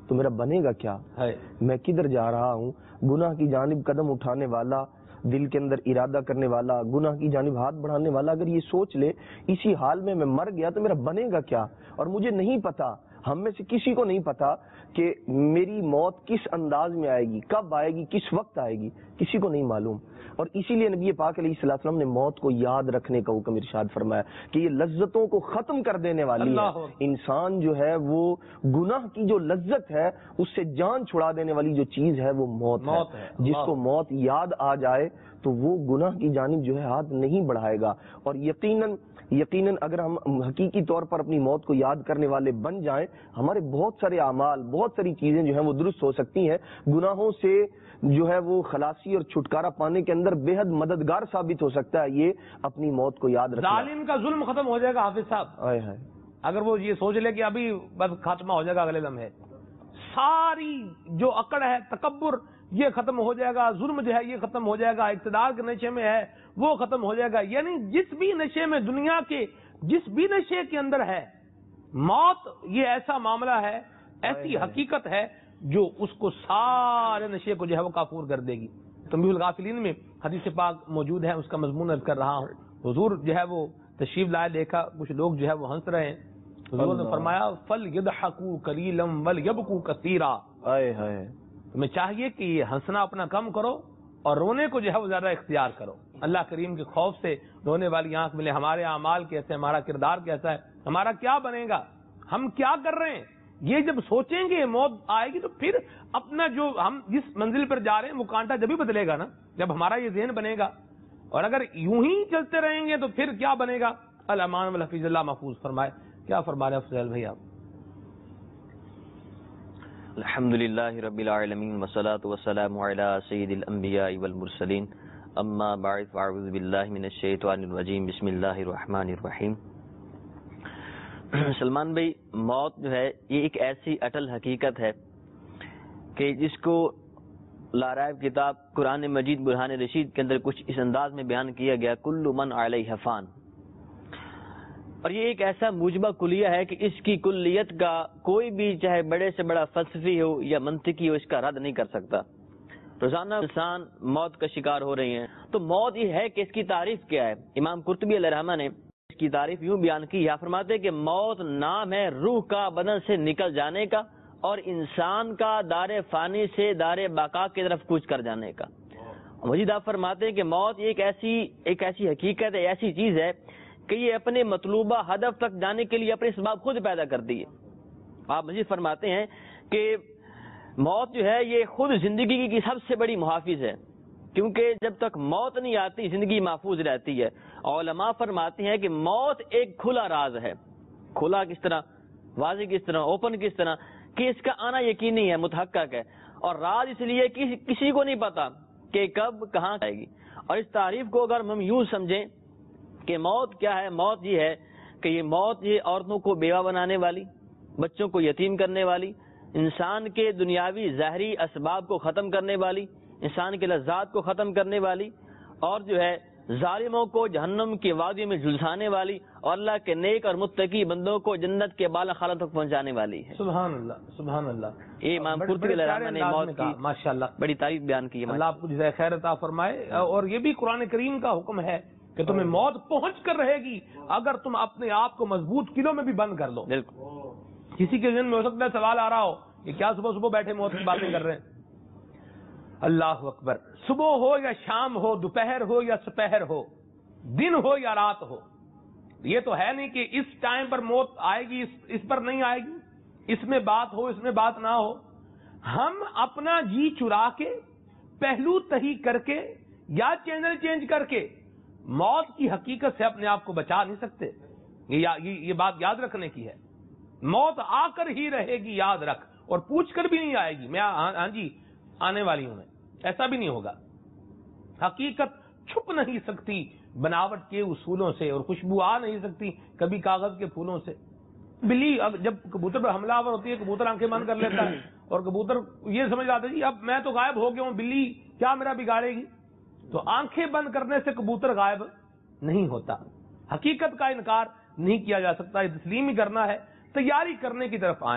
[SPEAKER 4] تو میرا بنے گا کیا؟ میں کدھر جا رہا ہوں؟ گناہ کی جانب قدم اٹھانے والا، دل کے اندر ارادہ کرنے والا، گناہ کی جانب ہاتھ بڑھانے والا اگر یہ سوچ لے اسی حال میں مر گیا تو میرا بنے گا کیا؟ اور مجھے نہیں پتا، ہم میں سے کسی کو نہیں پتا کہ میری موت کس انداز میں آئے گی، کب آئے گی، کس وقت آئے گی، کسی کو نہیں معلوم۔ اور اسی لیے نبی پاک علیہ الصلوۃ والسلام نے موت کو یاد رکھنے کا حکم ارشاد فرمایا کہ یہ لذتوں کو ختم کر دینے والی ہے۔ انسان جو ہے وہ گناہ کی جو لذت ہے اس سے جان چھڑا دینے والی جو چیز ہے وہ موت ہے۔ جس کو موت یاد آ جائے تو وہ گناہ کی جانب جو ہے ہاتھ نہیں بڑھائے گا۔ اور یقیناً اگر ہم حقیقی طور پر اپنی موت کو یاد کرنے والے بن جائیں، ہمارے بہت سارے اعمال، بہت ساری چیزیں جو ہیں وہ درست ہو سکتی ہیں، گناہوں سے جو ہے وہ خلاصی اور چھٹکارا پانے کے اندر بے حد مددگار ثابت ہو سکتا ہے یہ اپنی موت کو یاد رکھنا۔
[SPEAKER 2] ظالم کا ظلم ختم ہو جائے گا حافظ صاحب، اگر وہ یہ سوچ لے کہ ابھی بس خاتمہ ہو جائے گا اگلے لمحے، ساری جو اکڑ ہے، تکبر، یہ ختم ہو جائے گا، ظلم جو ہے یہ ختم ہو جائے گا، اقتدار کے نشے میں ہے وہ ختم ہو جائے گا۔ یعنی جس بھی نشے میں، دنیا کے جس بھی نشے کے اندر ہے، موت یہ ایسا معاملہ ہے، ایسی حقیقت ہے جو اس کو سارے نشے کو جو ہے وہ کافور کر دے گی۔ تنبیہ الغافلین میں حدیث پاک موجود ہے، اس کا مضمون عرض کر رہا ہوں۔ حضور جو ہے وہ تشریف لائے، دیکھا کچھ لوگ جو ہے وہ ہنس رہے ہیں، حضور نے فرمایا فَلْيَضْحَكُوا قَلِيلًا وَلْيَبْكُوا كَثِيرًا، تمہیں چاہیے کہ یہ ہنسنا اپنا کم کرو اور رونے کو جو ہے وہ زیادہ اختیار کرو۔ اللہ کریم کے خوف سے رونے والی آنکھ ملے۔ ہمارے اعمال کیسے، ہمارا کردار کیسا ہے، ہمارا کیا بنے گا، ہم کیا کر رہے ہیں، یہ جب سوچیں گے موت آئے گی تو پھر اپنا جو ہم جس منزل پر جا رہے ہیں وہ کانٹا جب ہی بدلے گا نا، جب ہمارا یہ ذہن بنے گا۔ اور اگر یوں ہی چلتے رہیں گے تو پھر کیا بنے گا؟ الامان والحفیظ اللہ محفوظ فرمائے۔ کیا فرما رہے ہیں فضیل بھائی آپ؟
[SPEAKER 5] الحمدللہ رب العالمین والصلاة والسلام علی سید الانبیاء والمرسلین، اما بعد فاعوذ باللہ من الشیطان الرجیم، بسم اللہ الرحمن الرحیم۔ سلمان بھائی، موت جو ہے یہ ایک ایسی اٹل حقیقت ہے کہ جس کو لارائب کتاب قرآن مجید برہان رشید کے اندر کچھ اس انداز میں بیان کیا گیا، کل من علیہ فان۔ اور یہ ایک ایسا موجبہ کلیہ ہے کہ اس کی کلیت کا کوئی بھی چاہے بڑے سے بڑا فلسفی ہو یا منطقی ہو اس کا رد نہیں کر سکتا۔ روزانہ انسان موت کا شکار ہو رہے ہیں، تو موت یہ ہے کہ اس کی تعریف کیا ہے؟ امام قرطبی علیہ الرحمہ نے اس کی تعریف یوں بیان کی، یا فرماتے کہ موت نام ہے روح کا بدن سے نکل جانے کا اور انسان کا دار فانی سے دار بقا کی طرف کوچ کر جانے کا۔ مزید آپ فرماتے ہیں کہ موت ایک ایسی حقیقت ہے، ایسی چیز ہے کہ یہ اپنے مطلوبہ ہدف تک جانے کے لیے اپنے اسباب خود پیدا کرتی ہے۔ آپ مزید فرماتے ہیں کہ موت جو ہے یہ خود زندگی کی سب سے بڑی محافظ ہے، کیونکہ جب تک موت نہیں آتی زندگی محفوظ رہتی ہے۔ علماء فرماتے ہیں کہ موت ایک کھلا راز ہے۔ کھلا کس طرح، واضح کس طرح، اوپن کس طرح کہ اس کا آنا یقینی ہے، متحقق ہے، اور راز اس لیے کسی کو نہیں پتا کہ کب کہاں آئے گی۔ اور اس تعریف کو اگر ہم یوں سمجھیں کہ موت کیا ہے، موت یہ ہے کہ یہ موت یہ عورتوں کو بیوہ بنانے والی، بچوں کو یتیم کرنے والی، انسان کے دنیاوی ظاہری اسباب کو ختم کرنے والی، انسان کے لذات کو ختم کرنے والی، اور جو ہے ظالموں کو جہنم کی وادی میں جھلسانے والی، اور اللہ کے نیک اور متقی بندوں کو جنت کے بالا خالہ تک پہنچانے والی ہے۔
[SPEAKER 2] سبحان اللہ، سبحان اللہ۔
[SPEAKER 5] یہ امام قرطبی علیہ الرحمہ نے موت کی
[SPEAKER 2] ماشاءاللہ
[SPEAKER 5] بڑی تعریف بیان کی ہے۔
[SPEAKER 2] اللہ آپ کو جزائے خیر عطا فرمائے۔ اور یہ بھی قرآن کریم کا حکم ہے کہ تمہیں موت پہنچ کر رہے گی اگر تم اپنے آپ کو مضبوط قلعوں میں بھی بند کر لو۔
[SPEAKER 5] بالکل۔
[SPEAKER 2] کسی کے ذہن میں ہو سکتا ہے سوال آ رہا ہو کہ کیا صبح صبح بیٹھے موت کی باتیں کر رہے ہیں؟ اللہ اکبر۔ صبح ہو یا شام ہو، دوپہر ہو یا سپہر ہو، دن ہو یا رات ہو، یہ تو ہے نہیں کہ اس ٹائم پر موت آئے گی، اس پر نہیں آئے گی، اس میں بات ہو، اس میں بات نہ ہو۔ ہم اپنا جی چرا کے، پہلو تہی کر کے یا چینل چینج کر کے موت کی حقیقت سے اپنے آپ کو بچا نہیں سکتے۔ یہ بات یاد رکھنے کی ہے۔ موت آ کر ہی رہے گی، یاد رکھ، اور پوچھ کر بھی نہیں آئے گی میں ہاں جی آنے والی ہوں، میں ایسا بھی نہیں ہوگا۔ حقیقت چھپ نہیں سکتی بناوٹ کے اصولوں سے، اور خوشبو آ نہیں سکتی کبھی کاغذ کے پھولوں سے۔ بلی جب کبوتر پر حملہ آور ہوتی ہے، کبوتر آنکھیں بند کر لیتا ہے اور کبوتر یہ سمجھ آتا ہے جی اب میں تو غائب ہو گیا ہوں، بلی کیا میرا بگاڑے گی؟ تو آنکھیں بند کرنے سے کبوتر غائب نہیں ہوتا۔ حقیقت کا انکار نہیں کیا جا سکتا، یہ تسلیم ہی کرنا ہے، تیاری کرنے کی طرف آئیں۔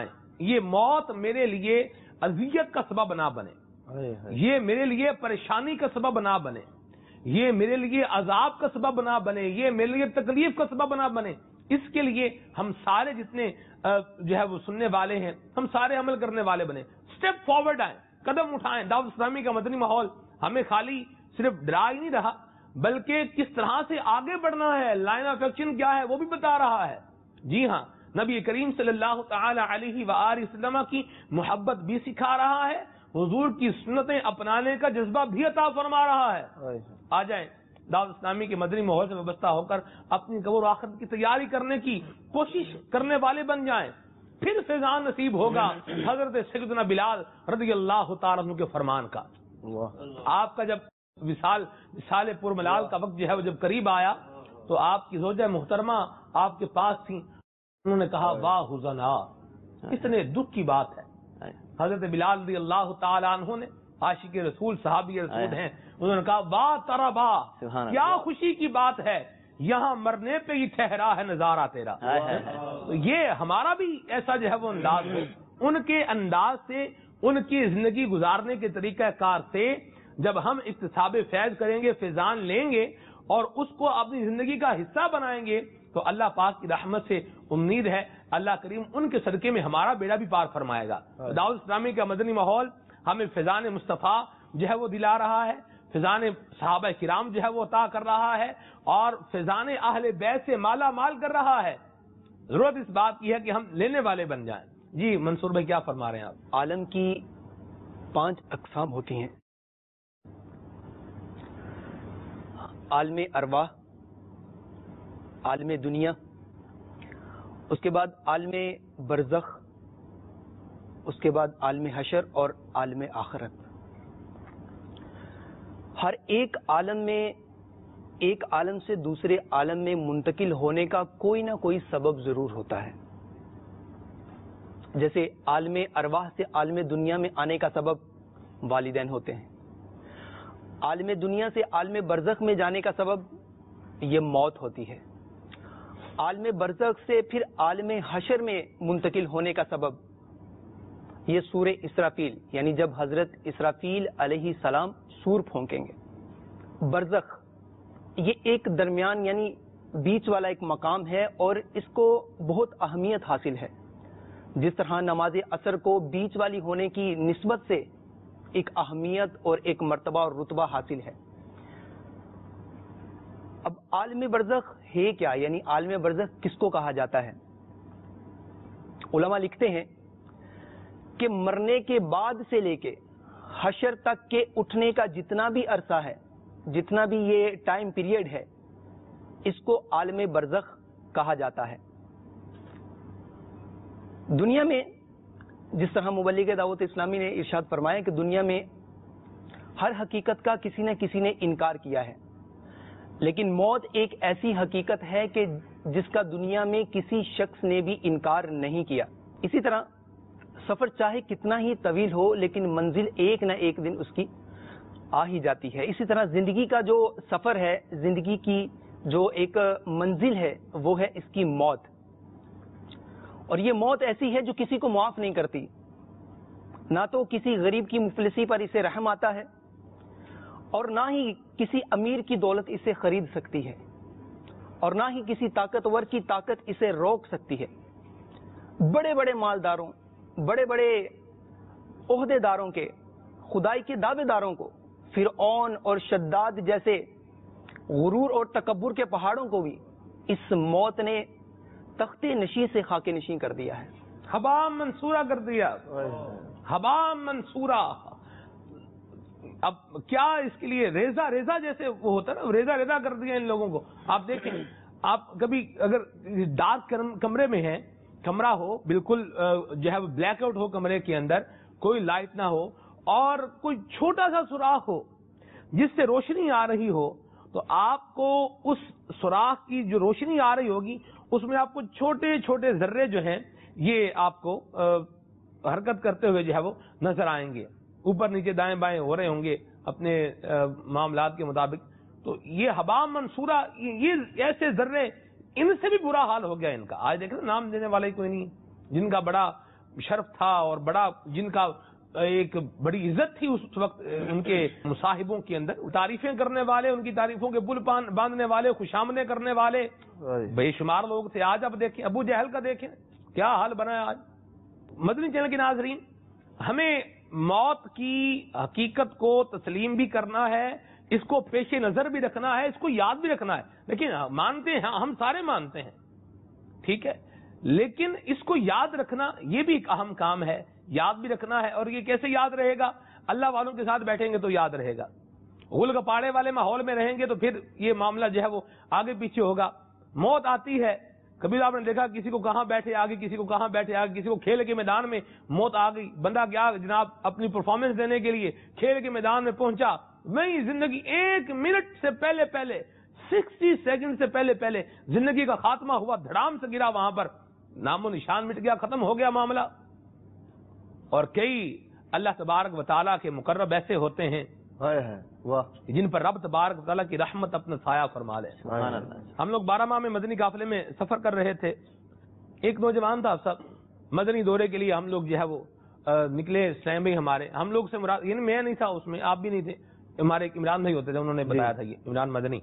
[SPEAKER 2] یہ موت میرے لیے اذیت کا سبب نہ بنے, یہ میرے لیے پریشانی کا سبب نہ بنے, یہ میرے لیے عذاب کا سبب نہ بنے, یہ میرے لیے تکلیف کا سبب نہ بنے. اس کے لیے ہم سارے جتنے جو ہے وہ سننے والے ہیں, ہم سارے عمل کرنے والے بنے, اسٹیپ فارورڈ آئیں, قدم اٹھائیں. دعوت اسلامی کا مدنی ماحول ہمیں خالی صرف ڈرا ہی نہیں رہا, بلکہ کس طرح سے آگے بڑھنا ہے, لائن آف ایکشن کیا ہے وہ بھی بتا رہا ہے. جی ہاں, نبی کریم صلی اللہ تعالی علیہ وآلہ وسلم کی محبت بھی سکھا رہا ہے, حضور کی سنتیں اپنانے کا جذبہ بھی عطا فرما رہا ہے. آ جائیں دعوت اسلامی کے مدنی ماحول سے وابستہ ہو کر اپنی قبر و آخرت کی تیاری کرنے کی کوشش کرنے والے بن جائیں, پھر فیضان نصیب ہوگا حضرت سیدنا بلال رضی اللہ تعالیٰ عنہ کے فرمان کا. آپ کا جب وصال پور ملال کا وقت جو ہے وہ جب قریب آیا تو آپ کی زوجہ محترمہ آپ کے پاس تھی. انہوں نے کہا واہ حزنا, اتنے دکھ کی بات ہے. حضرت بلال رضی اللہ تعالیٰ عنہ نے, عاشق رسول صحابی رسول ہیں, انہوں نے کہا واہ تربا, کیا خوشی کی بات ہے, یہاں مرنے پہ ہی ٹھہرا ہے نظارہ تیرا. تو یہ ہمارا بھی ایسا جو ہے وہ انداز ہے. ان کے انداز سے, ان کی زندگی گزارنے کے طریقہ کار سے جب ہم اکتساب فیض کریں گے, فیضان لیں گے اور اس کو اپنی زندگی کا حصہ بنائیں گے, تو اللہ پاک کی رحمت سے امید ہے اللہ کریم ان کے صدقے میں ہمارا بیڑا بھی پار فرمائے گا. دعوت اسلامی کا مدنی ماحول ہمیں فیضان مصطفیٰ جو ہے وہ دلا رہا ہے, فیضان صحابہ کرام جو ہے وہ عطا کر رہا ہے, اور فیضان اہل بیت سے مالا مال کر رہا ہے. ضرورت اس بات کی ہے کہ ہم لینے والے بن جائیں. جی منصور بھائی کیا فرما رہے ہیں آپ؟
[SPEAKER 6] عالم کی 5 اقسام ہوتی ہیں. عالم ارواح, عالم دنیا, اس کے بعد عالم برزخ, اس کے بعد عالم حشر اور عالم آخرت. ہر ایک عالم میں, ایک عالم سے دوسرے عالم میں منتقل ہونے کا کوئی نہ کوئی سبب ضرور ہوتا ہے. جیسے عالم ارواح سے عالم دنیا میں آنے کا سبب والدین ہوتے ہیں, عالم دنیا سے عالم برزخ میں جانے کا سبب یہ موت ہوتی ہے, عالم برزخ سے پھر عالم حشر میں منتقل ہونے کا سبب یہ سور اسرافیل, یعنی جب حضرت اسرافیل علیہ السلام سور پھونکیں گے. برزخ یہ ایک درمیان یعنی بیچ والا ایک مقام ہے, اور اس کو بہت اہمیت حاصل ہے. جس طرح نماز عصر کو بیچ والی ہونے کی نسبت سے ایک اہمیت اور ایک مرتبہ اور رتبہ حاصل ہے. اب عالم برزخ ہے کیا, یعنی عالم برزخ کس کو کہا جاتا ہے؟ علماء لکھتے ہیں کہ مرنے کے بعد سے لے کے حشر تک کے اٹھنے کا جتنا بھی عرصہ ہے, جتنا بھی یہ ٹائم پیریڈ ہے, اس کو عالم برزخ کہا جاتا ہے. دنیا میں جس طرح مبلغ دعوت اسلامی نے ارشاد فرمایا کہ دنیا میں ہر حقیقت کا کسی نہ کسی نے انکار کیا ہے, لیکن موت ایک ایسی حقیقت ہے کہ جس کا دنیا میں کسی شخص نے بھی انکار نہیں کیا. اسی طرح سفر چاہے کتنا ہی طویل ہو, لیکن منزل ایک نہ ایک دن اس کی آ ہی جاتی ہے. اسی طرح زندگی کا جو سفر ہے, زندگی کی جو ایک منزل ہے, وہ ہے اس کی موت. اور یہ موت ایسی ہے جو کسی کو معاف نہیں کرتی. نہ تو کسی غریب کی مفلسی پر اسے رحم آتا ہے, اور نہ ہی کسی امیر کی دولت اسے خرید سکتی ہے, اور نہ ہی کسی طاقتور کی طاقت اسے روک سکتی ہے. بڑے بڑے مالداروں, بڑے بڑے عہدے داروں کے, خدائی کے دعوے داروں کو, فرعون اور شداد جیسے غرور اور تکبر کے پہاڑوں کو بھی اس موت نے تخت نشین سے خاک نشین کر دیا ہے,
[SPEAKER 2] ہبا منصورہ کر دیا, ہبا منصورہ. اب کیا اس کے لیے ریزہ ریزہ جیسے وہ ہوتا ہے نا, ریزہ ریزہ کر دیا ان لوگوں کو. آپ دیکھیں, آپ کبھی اگر ڈارک کمرے میں ہیں, کمرہ ہو بالکل جو ہے بلیک آؤٹ ہو, کمرے کے اندر کوئی لائٹ نہ ہو, اور کوئی چھوٹا سا سوراخ ہو جس سے روشنی آ رہی ہو, تو آپ کو اس سوراخ کی جو روشنی آ رہی ہوگی اس میں آپ کو چھوٹے چھوٹے ذرے جو ہیں یہ آپ کو حرکت کرتے ہوئے جو ہے وہ نظر آئیں گے, اوپر نیچے دائیں بائیں ہو رہے ہوں گے اپنے معاملات کے مطابق. تو یہ ہبا منصورہ, یہ ایسے ذرے, ان سے بھی برا حال ہو گیا ان کا. آج دیکھ رہے نام دینے والا ہی کوئی نہیں, جن کا بڑا شرف تھا اور بڑا جن کا ایک بڑی عزت تھی اس وقت ان کے مصاحبوں کے اندر، تعریفیں کرنے والے، ان کی تعریفوں کے پل باندھنے والے، خوشامدیں کرنے والے بے شمار لوگ تھے. آج آپ دیکھیں ابو جہل کا دیکھیں کیا حال بنا ہے. آج مدنی چینل کے ناظرین، ہمیں موت کی حقیقت کو تسلیم بھی کرنا ہے، اس کو پیش نظر بھی رکھنا ہے، اس کو یاد بھی رکھنا ہے. لیکن مانتے ہیں، ہم سارے مانتے ہیں، ٹھیک ہے، لیکن اس کو یاد رکھنا یہ بھی ایک اہم کام ہے. یاد بھی رکھنا ہے. اور یہ کیسے یاد رہے گا؟ اللہ والوں کے ساتھ بیٹھیں گے تو یاد رہے گا. غل گپاڑے والے ماحول میں رہیں گے تو پھر یہ معاملہ جو ہے وہ آگے پیچھے ہوگا. موت آتی ہے، کبھی آپ نے دیکھا کسی کو کہاں بیٹھے آگے، کسی کو کہاں بیٹھے آگے، کسی کو کھیل کے میدان میں موت آ گئی، بندہ گیا جناب اپنی پرفارمنس دینے کے لیے کھیل کے میدان میں پہنچا، وہی زندگی 1 منٹ سے پہلے 60 سیکنڈ سے پہلے زندگی کا خاتمہ ہوا، دھڑام سے گرا، وہاں پر نام و نشان مٹ گیا، ختم ہو گیا معاملہ. اور کئی اللہ تبارک و تعالیٰ کے مقرب ایسے ہوتے ہیں جن پر رب تبارک و تعالیٰ کی رحمت اپنا سایہ فرما لے. ہم لوگ 12 ماہ میں مدنی قافلے میں سفر کر رہے تھے. ایک نوجوان تھا سب مدنی دورے کے لیے، ہم لوگ جو ہے وہ نکلے. اسلام بھائی ہمارے، ہم لوگ سے مراد، یعنی میں نہیں تھا اس میں، آپ بھی نہیں تھے، ہمارے ایک عمران بھائی ہوتے تھے، انہوں نے بتایا تھا، یہ عمران مدنی.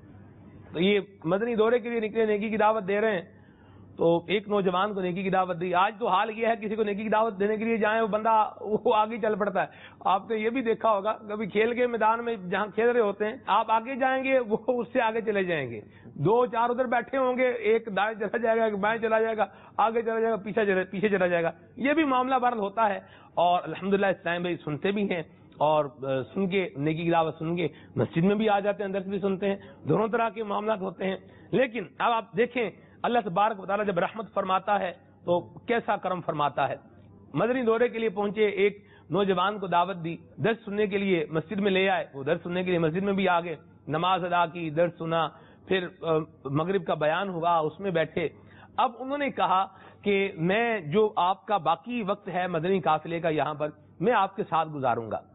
[SPEAKER 2] تو یہ مدنی دورے کے لیے نکلے، نیکی کی دعوت دے رہے ہیں. تو ایک نوجوان کو نیکی کی دعوت دی. آج تو حال یہ ہے کسی کو نیکی کی دعوت دینے کے لیے جائیں وہ بندہ وہ آگے چل پڑتا ہے. آپ نے یہ بھی دیکھا ہوگا کبھی کھیل کے میدان میں جہاں کھیل رہے ہوتے ہیں، آپ آگے جائیں گے وہ اس سے آگے چلے جائیں گے. 2-4 ادھر بیٹھے ہوں گے، ایک دائیں چلا جائے گا، ایک بائیں چلا جائے گا، آگے چلا جائے گا، پیچھے چلا جائے گا. یہ بھی معاملہ بہرحال ہوتا ہے. اور الحمدللہ اسلام بھائی سنتے بھی ہیں، اور سن کے نیکی کی دعوت سن کے مسجد میں بھی آ جاتے ہیں، اندر سے بھی سنتے ہیں. دونوں طرح کے معاملات ہوتے ہیں. لیکن اب آپ دیکھیں اللہ تبارک و تعالیٰ جب رحمت فرماتا ہے تو کیسا کرم فرماتا ہے. مدنی دورے کے لیے پہنچے، ایک نوجوان کو دعوت دی، درس سننے کے لیے مسجد میں لے آئے. وہ درس سننے کے لیے مسجد میں بھی آ گئے، نماز ادا کی، درس سنا، پھر مغرب کا بیان ہوا، اس میں بیٹھے. اب انہوں نے کہا کہ میں جو آپ کا باقی وقت ہے مدنی قافلے کا یہاں پر میں آپ کے ساتھ گزاروں گا.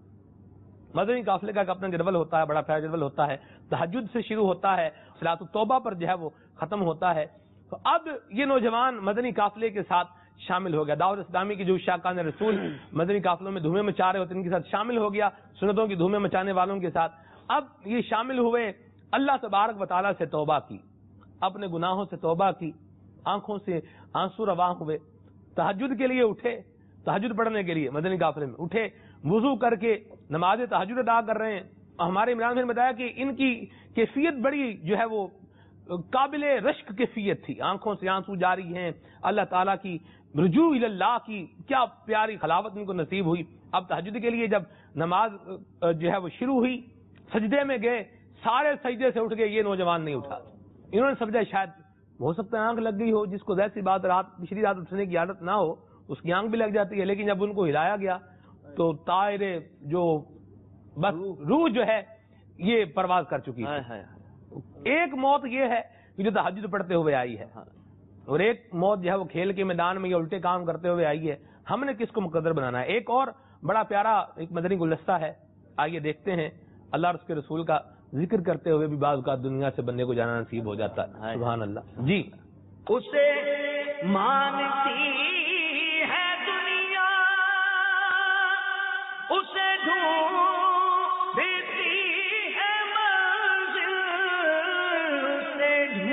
[SPEAKER 2] مدنی قافلے کا ایک اپنا جدول ہوتا ہے، بڑا پیارا جدول ہوتا ہے. تہجد سے شروع ہوتا ہے، صلاۃ التوبہ پر جو ہے وہ ختم ہوتا ہے. تو اب یہ نوجوان مدنی قافلے کے ساتھ شامل ہو گیا. دعوت اسلامی کی جو شاکان رسول مدنی قافلوں میں دھومیں مچا رہے ہوتے ہیں ان کے ساتھ شامل ہو گیا، سنتوں کی دھومیں مچانے والوں کے ساتھ. اب یہ شامل ہوئے، اللہ تبارک و تعالیٰ سے توبہ کی، اپنے گناہوں سے توبہ کی، آنکھوں سے آنسو رواں ہوئے، تہجد کے لیے اٹھے، تہجد پڑھنے کے لیے مدنی قافلے میں اٹھے، وضو کر کے نماز تہجد ادا کر رہے ہیں. ہمارے عمران نے بتایا کہ ان کی کیفیت بڑی جو ہے وہ قابل رشک کیفیت تھی، آنکھوں سے آنسو جاری ہیں. اللہ تعالیٰ کی رجوع اللہ کی کیا پیاری خلاوت ان کو نصیب ہوئی. اب تہجد کے لیے جب نماز جو ہے وہ شروع ہوئی، سجدے میں گئے، سارے سجدے سے اٹھ گئے، یہ نوجوان نہیں اٹھا. انہوں نے سمجھا شاید ہو سکتا ہے آنکھ لگ گئی ہو، جس کو ظاہر سی بات پچھلی رات اٹھنے کی عادت نہ ہو اس کی آنکھ بھی لگ جاتی ہے. لیکن جب ان کو ہلایا گیا تو طائر جو بس روح جو ہے یہ پرواز کر چکی ہے. ایک موت یہ ہے کہ جو تہجد پڑھتے ہوئے آئی ہے، اور ایک موت جو ہے وہ کھیل کے میدان میں یا الٹے کام کرتے ہوئے آئی ہے. ہم نے کس کو مقدر بنانا ہے؟ ایک اور بڑا پیارا ایک مدنی گلدستہ ہے، آئیے دیکھتے ہیں. اللہ اور اس کے رسول کا ذکر کرتے ہوئے بھی بعض اوقات دنیا سے بندے کو جانا نصیب ہو جاتا ہے. سبحان اللہ. جی
[SPEAKER 1] اسے مانتی ہے دنیا، اسے ڈھونڈتی ہے منزل، اسے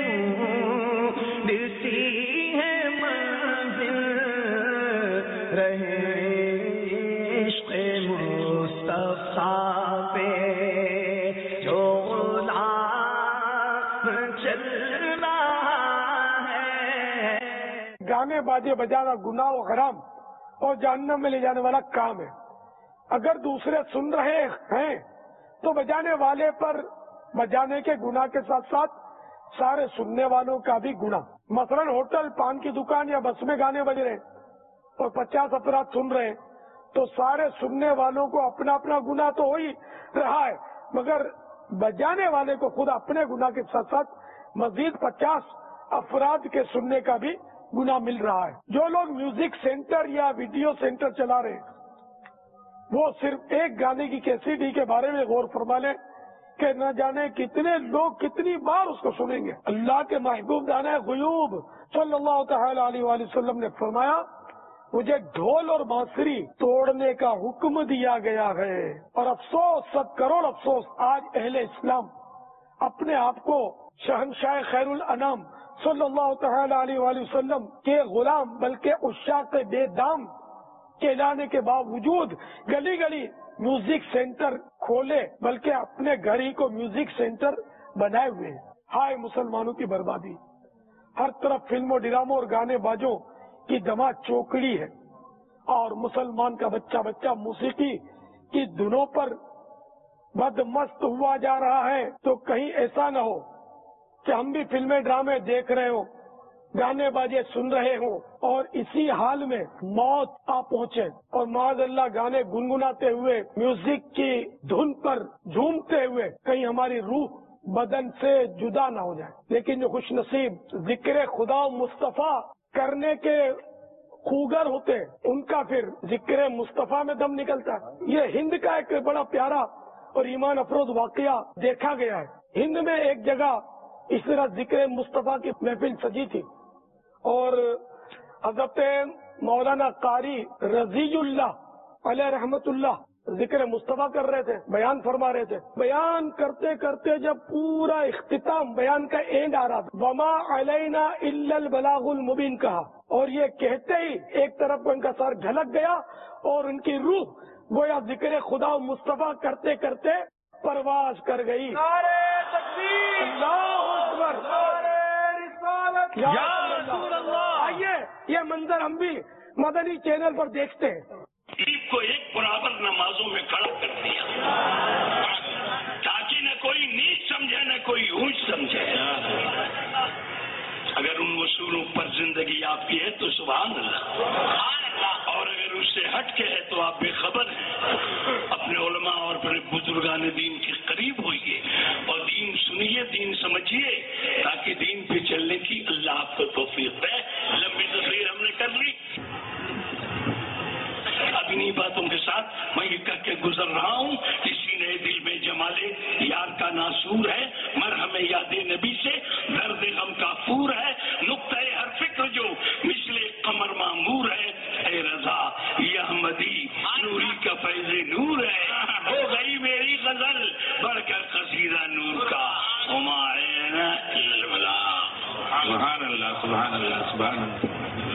[SPEAKER 1] ڈھونڈتی ہے منزل، رہے عشق مصطفیٰ پہ جو غلام چل رہا ہے.
[SPEAKER 7] گانے باجے بجانا گناہ و حرام اور جہنم میں لے جانے والا کام ہے. اگر دوسرے سن رہے ہیں تو بجانے والے پر بجانے کے گناہ کے ساتھ ساتھ سارے سننے والوں کا بھی گناہ. مثلا ہوٹل، پان کی دکان یا بس میں گانے بج رہے اور 50 افراد سن رہے ہیں تو سارے سننے والوں کو اپنا اپنا گناہ تو ہو ہی رہا ہے، مگر بجانے والے کو خود اپنے گناہ کے ساتھ ساتھ مزید 50 افراد کے سننے کا بھی گناہ مل رہا ہے. جو لوگ میوزک سینٹر یا ویڈیو سینٹر چلا رہے ہیں وہ صرف ایک گانے کی کیسیڈی کے بارے میں غور فرما لیں کہ نہ جانے کتنے لوگ کتنی بار اس کو سنیں گے. اللہ کے محبوب دانا غیوب صلی اللہ تعالی علیہ وآلہ وسلم نے فرمایا مجھے ڈھول اور بانسری توڑنے کا حکم دیا گیا ہے. اور افسوس، 100 کروڑ افسوس، آج اہل اسلام اپنے آپ کو شہنشاہ خیر الانام صلی اللہ تعالی علیہ وآلہ وسلم کے غلام بلکہ عشاق بے دام کہلانے کے باوجود گلی گلی میوزک سینٹر کھولے، بلکہ اپنے گھر ہی کو میوزک سینٹر بنائے ہوئے ہیں. ہائے مسلمانوں کی بربادی! ہر طرف فلموں، ڈراموں اور گانے بازوں کی دما چوکڑی ہے، اور مسلمان کا بچہ موسیقی کی دھنوں پر بدمست ہوا جا رہا ہے. تو کہیں ایسا نہ ہو کہ ہم بھی فلمیں ڈرامے دیکھ رہے ہوں، گانے باجے سن رہے ہوں، اور اسی حال میں موت آ پہنچے اور معاذ اللہ گانے گنگناتے ہوئے، میوزک کی دھن پر جھومتے ہوئے کہیں ہماری روح بدن سے جدا نہ ہو جائے. لیکن جو خوش نصیب ذکر خدا و مصطفیٰ کرنے کے خوگر ہوتے، ان کا پھر ذکر مصطفیٰ میں دم نکلتا ہے. یہ ہند کا ایک بڑا پیارا اور ایمان افروز واقعہ دیکھا گیا ہے. ہند میں ایک جگہ اس طرح ذکر مصطفیٰ کی محفل سجی تھی، اور حضرت مولانا قاری رضی اللہ علیہ رحمت اللہ ذکر مصطفیٰ کر رہے تھے، بیان فرما رہے تھے. بیان کرتے کرتے جب پورا اختتام بیان کا اینڈ آ رہا تھا، وما علینا الا البلاغ المبین کہا، اور یہ کہتے ہی ایک طرف کو ان کا سر ڈھلک گیا اور ان کی روح گویا ذکر خدا و مصطفیٰ کرتے کرتے پرواز کر گئی. نعرہ تکبیر! اللہ اکبر! نعرہ رسالت! یا رسول اللہ! آئیے یہ منظر ہم بھی مدنی چینل پر دیکھتے ہیں.
[SPEAKER 8] عید کو ایک برابر نمازوں میں کھڑا کر دیا تاکہ نہ کوئی نیچ سمجھے نہ کوئی اونچ سمجھے. اگر ان اصولوں پر زندگی آپ کی ہے تو سبحان اللہ، اور اگر اس سے ہٹ کے ہے تو آپ بے خبر ہیں. اپنے علماء اور اپنے بزرگان دین کے قریب ہوئیے اور دین سنیے، دین سمجھیے، تاکہ دین پہ چلنے کی اللہ آپ کو توفیق دے. لمبی تقریر ہم نے کر لی. اب انہی باتوں کے ساتھ میں یہ کہہ کے گزر رہا ہوں کہ سینے دل میں جمالے یار کا ناسور ہے، مرہم یاد نبی سے درد غم کا پور ہے، نقطۂ ہر فکر جو مثل قمر معمور ہے. اے رضا یہ احمدی نوری کا فیض نور ہے، ہو گئی میری غزل بڑھ کر قصیدہ نور کا. سبحان اللہ سبحان اللہ سبحان اللہ.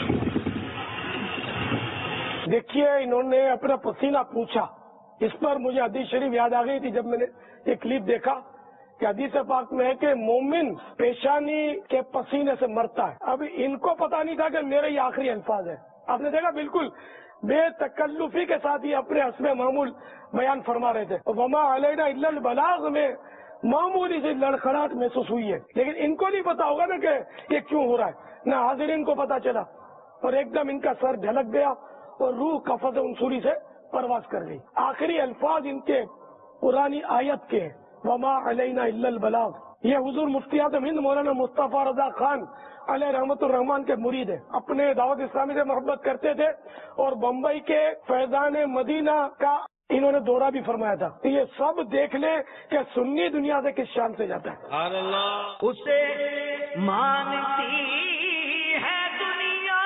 [SPEAKER 7] دیکھیے انہوں نے اپنا پسینہ پوچھا. اس پر مجھے حدیث شریف یاد آ گئی تھی جب میں نے یہ کلپ دیکھا کہ حدیث پاک میں ہے کہ مومن پیشانی کے پسینے سے مرتا ہے. اب ان کو پتا نہیں تھا کہ میرے یہ آخری الفاظ ہے. آپ نے دیکھا بالکل بے تکلفی کے ساتھ یہ اپنے حسب معمول بیان فرما رہے تھے. وما علینا الا البلاغ میں معمولی سی لڑکھڑاہٹ محسوس ہوئی ہے، لیکن ان کو نہیں پتا ہوگا نا کہ یہ کیوں ہو رہا ہے. نہ حاضرین کو پتا چلا، اور ایک دم ان کا سر ڈھلک گیا اور روح قفز عنصری سے پرواز کر گئی. آخری الفاظ ان کے پرانی آیت کے وما علینا الا البلاغ. یہ حضور مفتی اعظم ہند مولانا مصطفیٰ رضا خان علیہ رحمت الرحمان کے مرید ہیں. اپنے دعوت اسلامی سے محبت کرتے تھے اور بمبئی کے فیضان مدینہ کا انہوں نے دورہ بھی فرمایا تھا. یہ سب دیکھ لیں کہ سنی دنیا سے کس شان سے جاتا ہے.
[SPEAKER 1] سبحان اللہ. اسے مانتی ہے دنیا،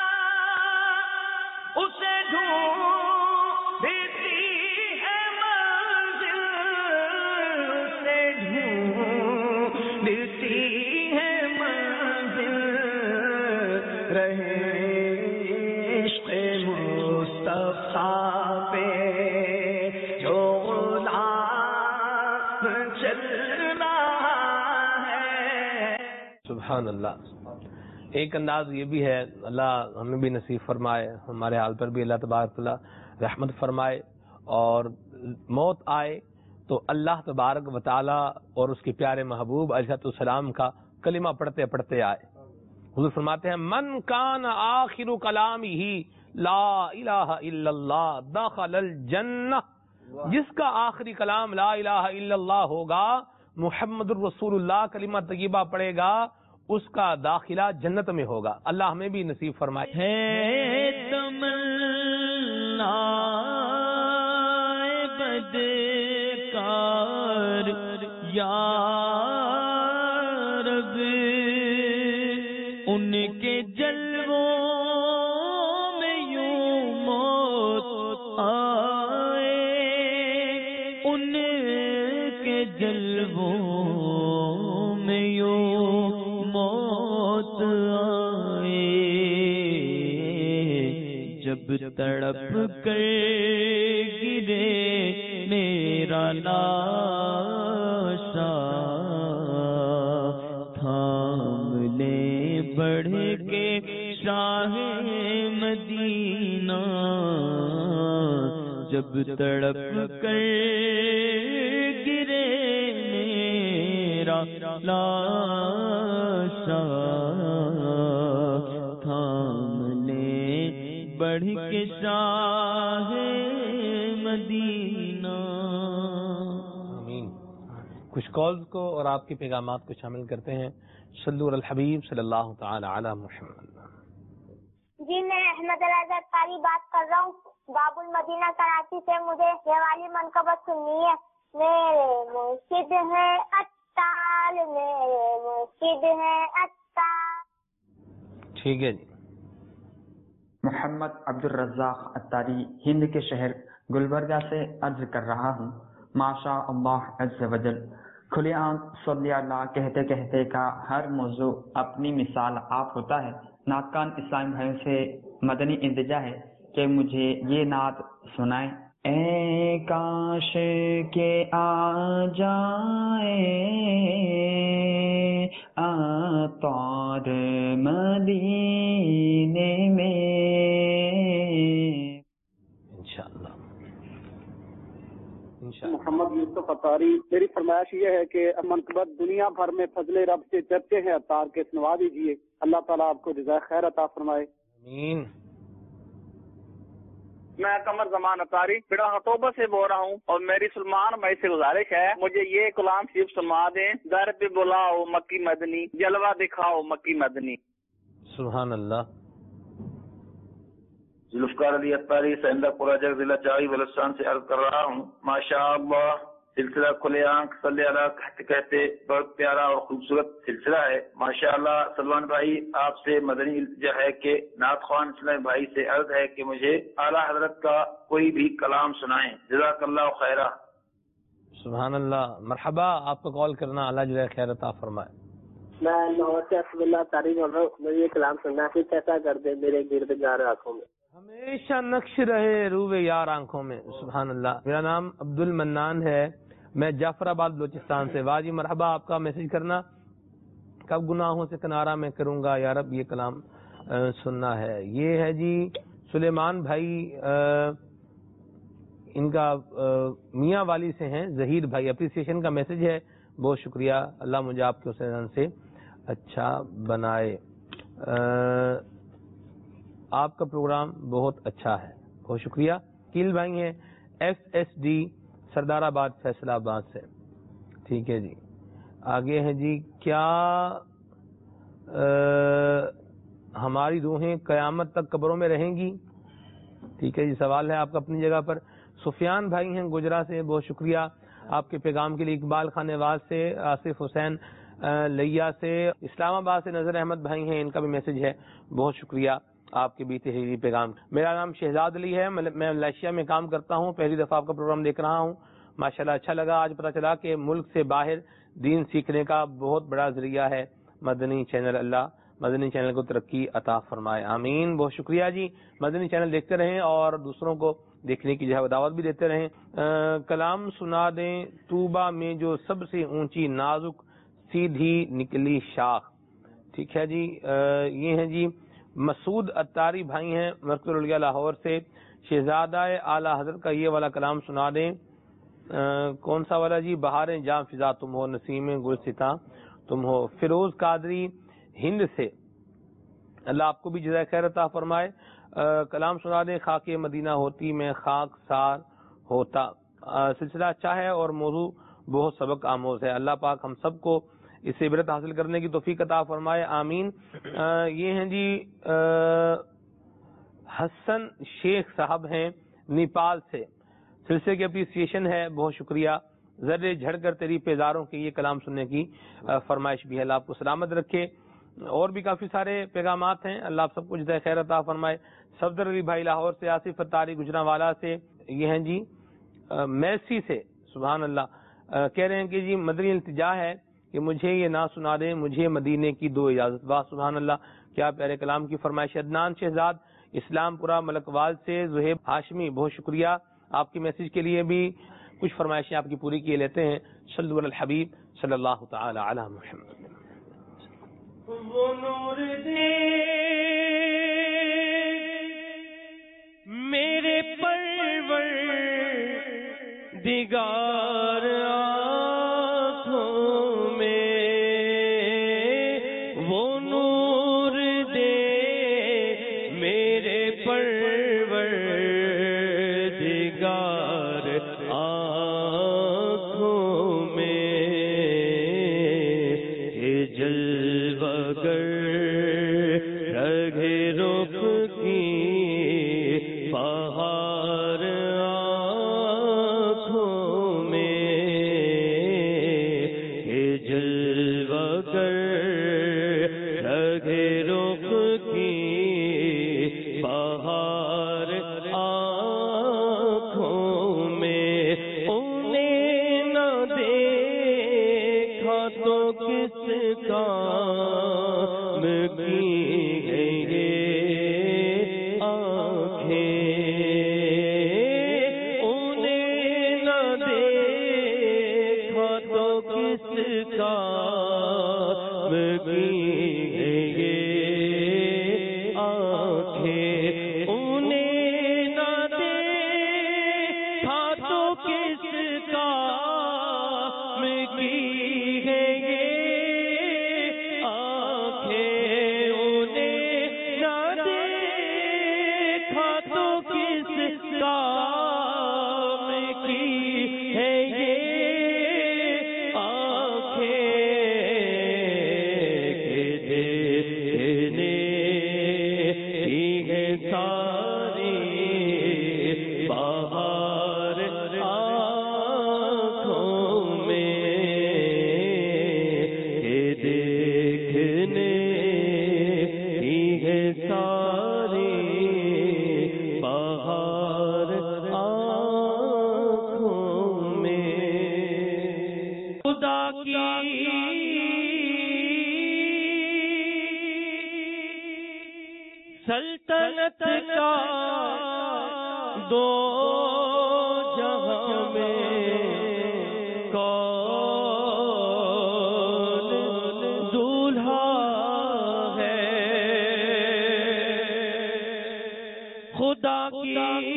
[SPEAKER 1] اسے ڈھونڈتی ہے منزل، اسے ڈھونڈتی ہے منزل، رہے عشق مصطفیٰ پہ جو غلام چل رہا ہے.
[SPEAKER 2] سبحان اللہ. ایک انداز یہ بھی ہے، اللہ ہمیں بھی نصیب فرمائے، ہمارے حال پر بھی اللہ تبارک تعالی رحمت فرمائے، اور موت آئے تو اللہ تبارک و تعالی اور اس کے پیارے محبوب علیہ السلام کا کلمہ پڑھتے پڑھتے آئے. حضور فرماتے ہیں من کان آخر کلامہ لا الہ الا اللہ دخل الجنہ. جس کا آخری کلام لا الہ الا اللہ ہوگا، محمد الرسول اللہ کلمہ طیبہ پڑھے گا، اس کا داخلہ جنت میں ہوگا. اللہ ہمیں بھی نصیب فرمائے.
[SPEAKER 1] ہے تمنا بدکار یا رب، ان کے جلووں میں یوں تڑپ کر گرے میرا لاشا تھام لے بڑھ کے شاہ مدینہ جب تڑپ کر گرے میرا لاشا تھام لے بڑھ کے شاہ مدینہ.
[SPEAKER 2] آمین. کچھ کالز کو اور آپ کے پیغامات کو شامل کرتے ہیں. صلو علی الحبیب صلی اللہ تعالی علی محمد.
[SPEAKER 9] جی میں احمد الازہر قاری بات کر رہا ہوں باب المدینہ کراچی سے. مجھے یہ والی منقبت سننی ہے. میرے مرشد ہیں اتال میرے مرشد ہیں اتال.
[SPEAKER 2] ٹھیک ہے جی.
[SPEAKER 10] محمد عبد الرزاق اتاری ہند کے شہر گلبرگہ سے عرض کر رہا ہوں. ماشاء اللہ عز وجل کھلے آنکھ صلی اللہ کہتے کہتے کا ہر موضوع اپنی مثال آپ ہوتا ہے. نعتخوان اسلامی بھائیوں سے مدنی التجا ہے کہ مجھے یہ نعت سنائیں. اے کاش کے آ جائے عطار مدینے میں.
[SPEAKER 2] انشاءاللہ.
[SPEAKER 11] محمد یوسف اتاری. میری فرمائش یہ ہے کہ منقبت دنیا بھر میں فضل رب سے چرچے ہیں اتار کے سنوا دیجیے. اللہ تعالیٰ آپ کو جزائے خیر عطا فرمائے.
[SPEAKER 2] آمین.
[SPEAKER 12] میں قمر زمان اتاری بڑا ہتوبہ سے بول رہا ہوں اور میری سلمان بھائی سے گزارش ہے مجھے یہ کلام شریف سنوا دیں. در پہ بلاؤ مکی مدنی جلوہ دکھاؤ مکی مدنی.
[SPEAKER 2] سبحان اللہ.
[SPEAKER 13] ذوالفقار علی اتاری سہندہ پورہ جگ ضلع چائی بلوچستان سے عرض کر رہا ہوں. ماشاء اللہ سلسلہ کھلے آنکھ صلی اللہ کہتے کہتے بہت پیارا اور خوبصورت سلسلہ ہے. ماشاءاللہ سلمان بھائی آپ سے مدنی التجا ہے کہ نعتخوان اسلامی بھائی سے عرض ہے کہ مجھے اعلیٰ حضرت کا کوئی بھی کلام سنائیں. جزاک اللہ خیرہ.
[SPEAKER 2] سبحان اللہ. مرحبا. آپ کا کال کرنا اللہ جزائے خیر عطا فرمائے.
[SPEAKER 14] میں لاہور سے اسد اللہ اتاری بول رہا ہوں. مجھے یہ کلام سننا ہے کیسا کر دے میرے گرد گار آنکھوں میں.
[SPEAKER 2] ہمیشہ نقش رہے روے یار آنکھوں میں. سبحان اللہ. میرا نام عبد المنان ہے. میں جعفر آباد بلوچستان سے. واہ جی مرحبا. آپ کا میسج کرنا کب گناہوں سے کنارہ میں کروں گا یا رب یہ کلام سننا ہے. یہ ہے جی سلیمان بھائی ان کا میاں والی سے ہیں. ظہیر بھائی اپریسیشن کا میسج ہے. بہت شکریہ. اللہ مجھے آپ کے حسین سے اچھا بنائے. آپ کا پروگرام بہت اچھا ہے. بہت شکریہ. کیل بھائی ہیں FSD سردار آباد فیصلہ آباد سے. ٹھیک ہے جی. آگے ہیں جی کیا ہماری روحیں قیامت تک قبروں میں رہیں گی. ٹھیک ہے جی. سوال ہے آپ کا اپنی جگہ پر. سفیان بھائی ہیں گجرا سے. بہت شکریہ آپ کے پیغام کے لیے. اقبال خان نواز سے. آصف حسین لیا سے. اسلام آباد سے نظر احمد بھائی ہیں. ان کا بھی میسج ہے. بہت شکریہ آپ کے بھی تحریری پیغام. میرا نام شہزاد علی ہے. میں ملیشیا میں کام کرتا ہوں. پہلی دفعہ آپ کا پروگرام دیکھ رہا ہوں. ماشاءاللہ اچھا لگا. آج پتہ چلا کہ ملک سے باہر دین سیکھنے کا بہت بڑا ذریعہ ہے مدنی چینل. اللہ مدنی چینل کو ترقی عطا فرمائے. آمین. بہت شکریہ جی. مدنی چینل دیکھتے رہیں اور دوسروں کو دیکھنے کی دعوت بھی دیتے رہیں. کلام سنا دیں طوبہ میں جو سب سے اونچی نازک سیدھی نکلی شاخ. ٹھیک ہے جی. یہ ہیں جی مسعود اتاری بھائی ہیں مرکز العلیہ لاہور سے. شہزادہ اعلیٰ حضرت کا یہ والا کلام سنا دیں. کون سا والا جی؟ بہاریں جام فضا تم ہو نسیم گلستاں تم ہو. فیروز قادری ہند سے. اللہ آپ کو بھی جزائے خیر عطا فرمائے. کلام سنا دیں خاک مدینہ ہوتی میں خاک سار ہوتا. سلسلہ اچھا ہے اور موضوع بہت سبق آموز ہے. اللہ پاک ہم سب کو اس سے عبرت حاصل کرنے کی توفیق عطا فرمائے. آمین. یہ ہیں جی حسن شیخ صاحب ہیں نیپال سے. سلسلے کی اپریسیشن ہے. بہت شکریہ. ذرے جھڑ کر تیری پیزاروں کے یہ کلام سننے کی فرمائش بھی ہے. اللہ آپ کو سلامت رکھے. اور بھی کافی سارے پیغامات ہیں. اللہ آپ سب کو جزائے خیر عطا فرمائے. صفدر علی بھائی لاہور سے. آصف اتاری گجرانوالہ سے. یہ ہیں جی میسی سے. سبحان اللہ. کہہ رہے ہیں کہ جی مدنی التجا ہے کہ مجھے یہ نہ سنا دیں مجھے مدینے کی دو اجازت. واہ سبحان اللہ کیا پیارے کلام کی فرمائش. عدنان شہزاد اسلام پورا ملکوال سے زہیب ہاشمی، بہت شکریہ آپ کے میسج کے لیے بھی. کچھ فرمائشیں آپ کی پوری کیے لیتے ہیں. صلو علی الحبیب صلی اللہ تعالی علی محمد.
[SPEAKER 1] وہ نور دے میرے پروردگار آنکھوں میں، وہ نور دے میرے پروردگار آنکھوں میں، اے جلوہ گر رگے رخ کی بہار آنکھوں میں، اے جلوہ گر رگے رخ کی بہار آنکھوں میں، انہیں نہ دیکھا تو کس کام کی ہے یہ آنکھیں، انہیں نہ دیکھا تو کس کام کی ہے یہ آنکھیں، انہیں نہ دیکھا تو کس کام کی ہے یہ آنکھیں، انہیں نہ دیکھا تو کس کام کی ہے یہ آنکھیں، کہ دیکھنے کی ہے ساری بہار آنکھوں میں، کہ دیکھنے کی ہے ساری بہار آنکھوں میں. خدا کی سلطنت کا دو جہاں میں کون دولہا ہے، خدا کی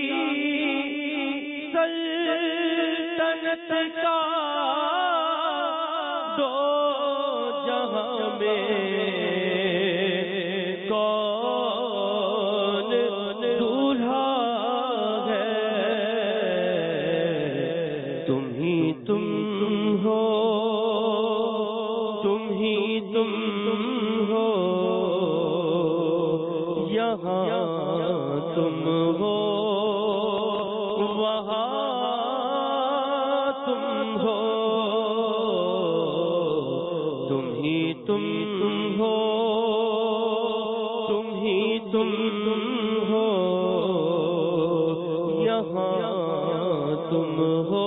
[SPEAKER 1] سلطنت کا دو جہاں میں کون دولہا ہے، تم ہی تم ہو، تم ہی تم ہو، یہاں تم ہو، وہاں تم ہو، تم ہی تم ہو، تم ہی تم ہو، یہاں تم ہو،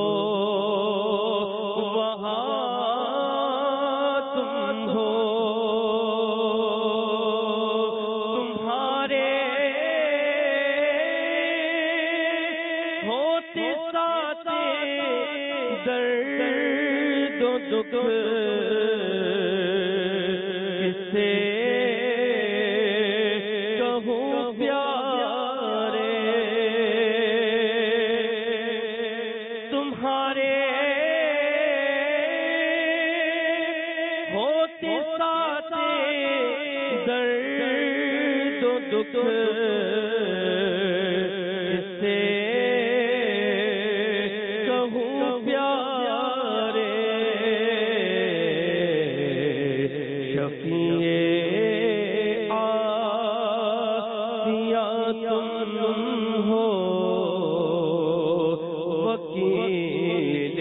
[SPEAKER 1] وہاں تم ہو، تمہارے ہوتے ساتھ درد و دکھ کسے کہوں پیارے، تمہارے ہوتے ساتھ درد و دکھ کسے کہوں پیارے، شفیع آسیہ تم ہو، وکیل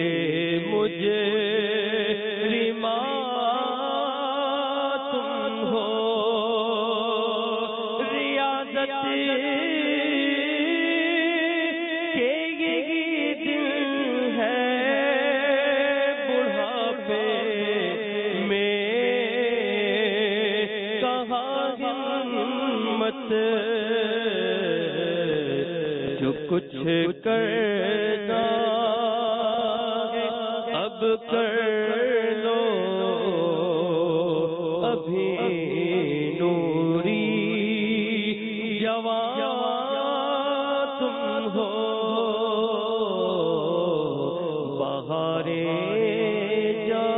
[SPEAKER 1] مجرمات تم ہو، ریاضت کے یہ دن ہے بڑھاپے میں، کہاں ہمت کرنا اب کر لو ابھی نوری جوان تم ہو بہارے جا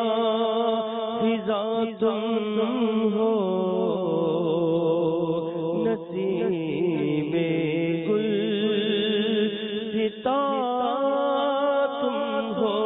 [SPEAKER 1] فضا تم ہو نصیب گل ستا تم ہو.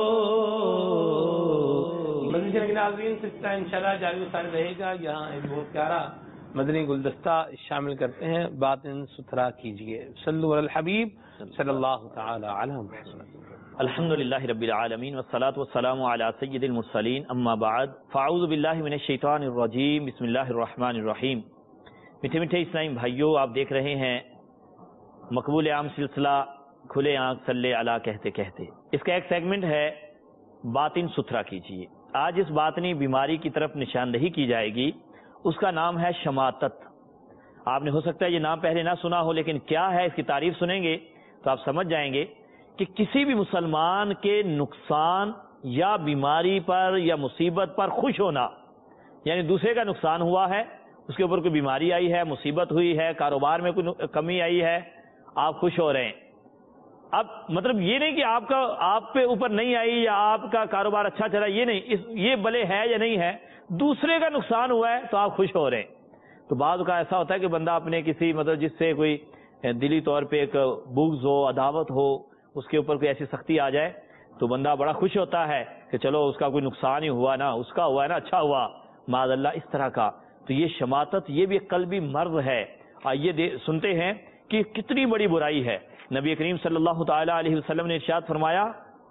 [SPEAKER 2] مدنی کے ناظرین سلسلہ انشاءاللہ جاری ساری رہے گا. یہاں ایک بہت پیارا مدنی گلدستہ شامل کرتے ہیں. باطن ستھرا کیجیے. صلو علی الحبیب صلی اللہ تعالی علی محمد.
[SPEAKER 5] الحمدللہ رب العالمین والصلاة والسلام علی سید المرسلین اما بعد فاعوذ باللہ من الشیطان الرجیم بسم اللہ الرحمن الرحیم. میٹھے میٹھے اسلامی بھائیوں، آپ دیکھ رہے ہیں مقبول عام سلسلہ کھلے آنکھ صلی علی کہتے کہتے. اس کا ایک سیگمنٹ ہے باطن ستھرا کیجیے. آج اس باطنی بیماری کی طرف نشاندہی کی جائے گی. اس کا نام ہے شماتت. آپ نے ہو سکتا ہے یہ نام پہلے نہ سنا ہو، لیکن کیا ہے اس کی تعریف سنیں گے تو آپ سمجھ جائیں گے کہ کسی بھی مسلمان کے نقصان یا بیماری پر یا مصیبت پر خوش ہونا، یعنی دوسرے کا نقصان ہوا ہے، اس کے اوپر کوئی بیماری آئی ہے، مصیبت ہوئی ہے، کاروبار میں کوئی کمی آئی ہے، آپ خوش ہو رہے ہیں. اب مطلب یہ نہیں کہ آپ پہ اوپر نہیں آئی یا آپ کا کاروبار اچھا چلا، یہ نہیں، یہ بھلے ہے یا نہیں ہے، دوسرے کا نقصان ہوا ہے تو آپ خوش ہو رہے ہیں. تو بعض کا ایسا ہوتا ہے کہ بندہ اپنے کسی مطلب جس سے کوئی دلی طور پہ ایک بغض ہو، عداوت ہو، اس کے اوپر کوئی ایسی سختی آ جائے تو بندہ بڑا خوش ہوتا ہے کہ چلو اس کا کوئی نقصان ہی ہوا نا، اس کا ہوا ہے نا، اچھا ہوا، معاذ اللہ اس طرح کا. تو یہ شماتت یہ بھی ایک قلبی مرض ہے. آئیے سنتے ہیں کہ کتنی بڑی برائی ہے. نبی کریم صلی اللہ تعالی علیہ وسلم نے ارشاد فرمایا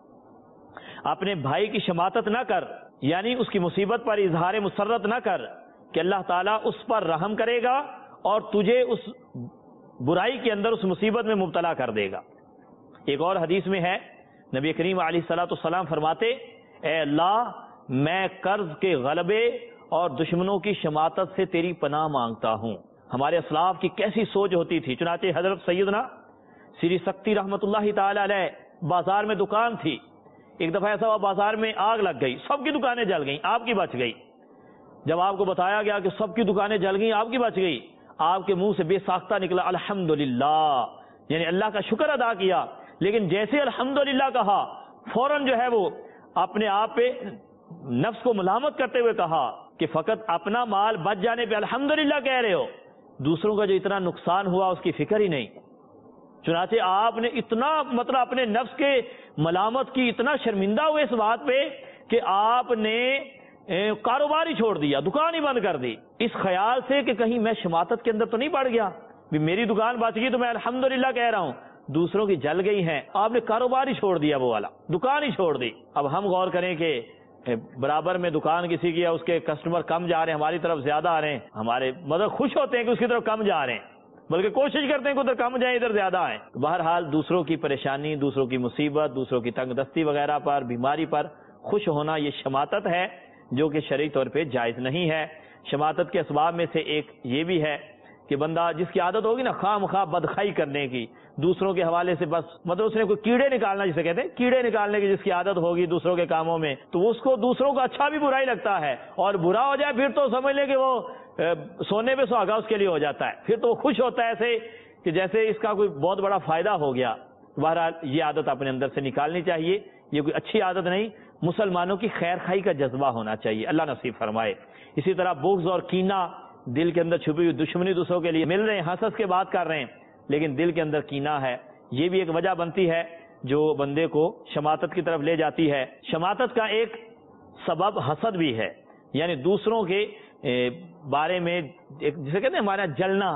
[SPEAKER 5] اپنے بھائی کی شماتت نہ کر، یعنی اس کی مصیبت پر اظہار مسرت نہ کر کہ اللہ تعالیٰ اس پر رحم کرے گا اور تجھے اس برائی کے اندر اس مصیبت میں مبتلا کر دے گا. ایک اور حدیث میں ہے نبی کریم علیہ الصلوۃ والسلام فرماتے اے اللہ میں قرض کے غلبے اور دشمنوں کی شماتت سے تیری پناہ مانگتا ہوں. ہمارے اسلاف کی کیسی سوچ ہوتی تھی. چنانچہ حضرت سیدنا سری سکتی رحمت اللہ تعالی علیہ بازار میں دکان تھی. ایک دفعہ ایسا ہوا بازار میں آگ لگ گئی، سب کی دکانیں جل گئیں، آپ کی بچ گئی. جب آپ کو بتایا گیا کہ سب کی دکانیں جل گئیں آپ کی بچ گئی، آپ کے منہ سے بے ساختہ نکلا الحمدللہ، یعنی اللہ کا شکر ادا کیا. لیکن جیسے الحمدللہ کہا فوراً جو ہے وہ اپنے آپ پہ نفس کو ملامت کرتے ہوئے کہا کہ فقط اپنا مال بچ جانے پہ الحمدللہ کہہ رہے ہو، دوسروں کا جو اتنا نقصان ہوا اس کی فکر ہی نہیں. چنانچہ آپ نے اتنا مطلب اپنے نفس کے ملامت کی، اتنا شرمندہ ہوئے اس بات پہ کہ آپ نے کاروبار ہی چھوڑ دیا، دکان ہی بند کر دی، اس خیال سے کہ کہیں میں شماتت کے اندر تو نہیں پڑ گیا، میری دکان بچ گئی تو میں الحمدللہ کہہ رہا ہوں، دوسروں کی جل گئی ہیں. آپ نے کاروبار ہی چھوڑ دیا، وہ والا دکان ہی چھوڑ دی. اب ہم غور کریں کہ برابر میں دکان کسی کی ہے، اس کے کسٹمر کم جا رہے ہیں، ہماری طرف زیادہ آ رہے ہیں، ہمارے مطلب خوش ہوتے ہیں کہ اس کی طرف کم جا رہے ہیں، بلکہ کوشش کرتے ہیں کہ ادھر کم جائیں ادھر زیادہ آئیں. بہرحال دوسروں کی پریشانی، دوسروں کی مصیبت، دوسروں کی تنگ دستی وغیرہ پر، بیماری پر خوش ہونا یہ شماتت ہے جو کہ شرعی طور پہ جائز نہیں ہے. شماتت کے اسباب میں سے ایک یہ بھی ہے کہ بندہ جس کی عادت ہوگی نا خواہ مخواہ بدخائی کرنے کی، دوسروں کے حوالے سے بس مطلب اس نے کوئی کیڑے نکالنا جسے کہتے ہیں، کیڑے نکالنے کی جس کی عادت ہوگی دوسروں کے کاموں میں، تو اس کو دوسروں کا اچھا بھی برا ہی لگتا ہے، اور برا ہو جائے پھر تو سمجھ لے کہ وہ سونے پہ سہاگا اس کے لیے ہو جاتا ہے، پھر تو وہ خوش ہوتا ہے ایسے کہ جیسے اس کا کوئی بہت بڑا فائدہ ہو گیا. بہرحال یہ عادت اپنے اندر سے نکالنی چاہیے، یہ کوئی اچھی عادت نہیں. مسلمانوں کی خیر خائی کا جذبہ ہونا چاہیے، اللہ نصیب فرمائے. اسی طرح بغض اور کینہ، دل کے اندر چھپی ہوئی دشمنی دوسروں کے لیے مل رہے ہیں، ہنس کے بات کر رہے ہیں لیکن دل کے اندر کینہ ہے، یہ بھی ایک وجہ بنتی ہے جو بندے کو شماتت کی طرف لے جاتی ہے. شماتت کا ایک سبب حسد بھی ہے، یعنی دوسروں کے بارے میں جسے کہتے ہیں ہمارا جلنا.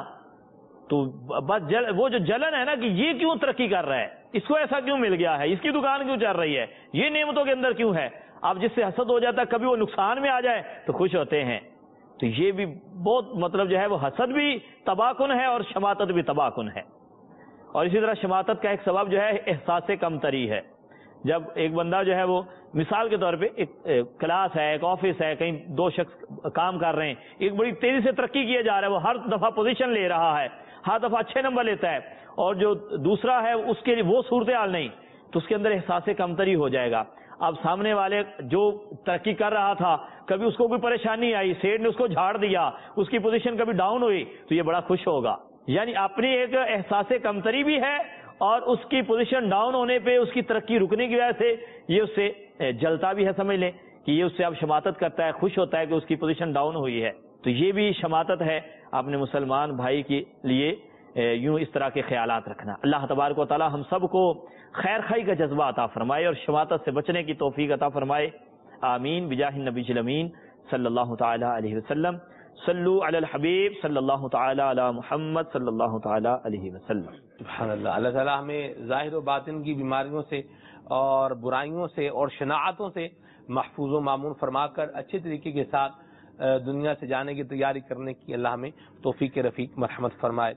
[SPEAKER 5] تو بس وہ جو جلن ہے نا کہ یہ کیوں ترقی کر رہا ہے، اس کو ایسا کیوں مل گیا ہے، اس کی دکان کیوں چل رہی ہے، یہ نعمتوں کے اندر کیوں ہے. اب جس سے حسد ہو جاتا ہے کبھی وہ نقصان میں آ جائے تو خوش ہوتے ہیں. تو یہ بھی بہت مطلب جو ہے وہ حسد بھی تباہ کن ہے اور شماتت بھی تباہ کن ہے. اور اسی طرح شماتت کا ایک سبب جو ہے احساس کمتری ہے. جب ایک بندہ جو ہے وہ مثال کے طور پہ ایک کلاس ہے، ایک آفس ہے، کہیں دو شخص کام کر رہے ہیں، ایک بڑی تیزی سے ترقی کیے جا رہا ہے، وہ ہر دفعہ پوزیشن لے رہا ہے.
[SPEAKER 15] ہر دفعہ اچھے نمبر لیتا ہے اور جو دوسرا ہے اس کے لیے وہ صورتحال نہیں، تو اس کے اندر احساس کمتری ہو جائے گا. اب سامنے والے جو ترقی کر رہا تھا، کبھی اس کو کوئی پریشانی آئی، سیٹ نے اس کو جھاڑ دیا، اس کی پوزیشن کبھی ڈاؤن ہوئی، تو یہ بڑا خوش ہوگا. یعنی اپنی ایک احساس کمتری بھی ہے اور اس کی پوزیشن ڈاؤن ہونے پہ اس کی ترقی رکنے کی وجہ سے یہ اس سے جلتا بھی ہے. سمجھ لیں کہ یہ اس سے اب شماتت کرتا ہے، خوش ہوتا ہے کہ اس کی پوزیشن ڈاؤن ہوئی ہے. تو یہ بھی شماتت ہے اپنے مسلمان بھائی کے لیے یوں اس طرح کے خیالات رکھنا. اللہ تبارک و تعالی ہم سب کو خیر خائی کا جذبہ عطا فرمائے اور شماتت سے بچنے کی توفیق عطا فرمائے. آمین بجاہ النبی الامین صلی اللہ تعالی علیہ وسلم. صلو علی الحبیب صلی اللہ تعالی علی محمد صلی اللہ تعالی علیہ وسلم.
[SPEAKER 2] سبحان اللہ. اللہ تعالیٰ ہمیں ظاہر و باطن کی بیماریوں سے اور برائیوں سے اور شناعتوں سے محفوظ و معمون فرما کر اچھے طریقے کے ساتھ دنیا سے جانے کی تیاری کرنے کی اللہ ہمیں توفیق رفیق مرحمت فرمائے.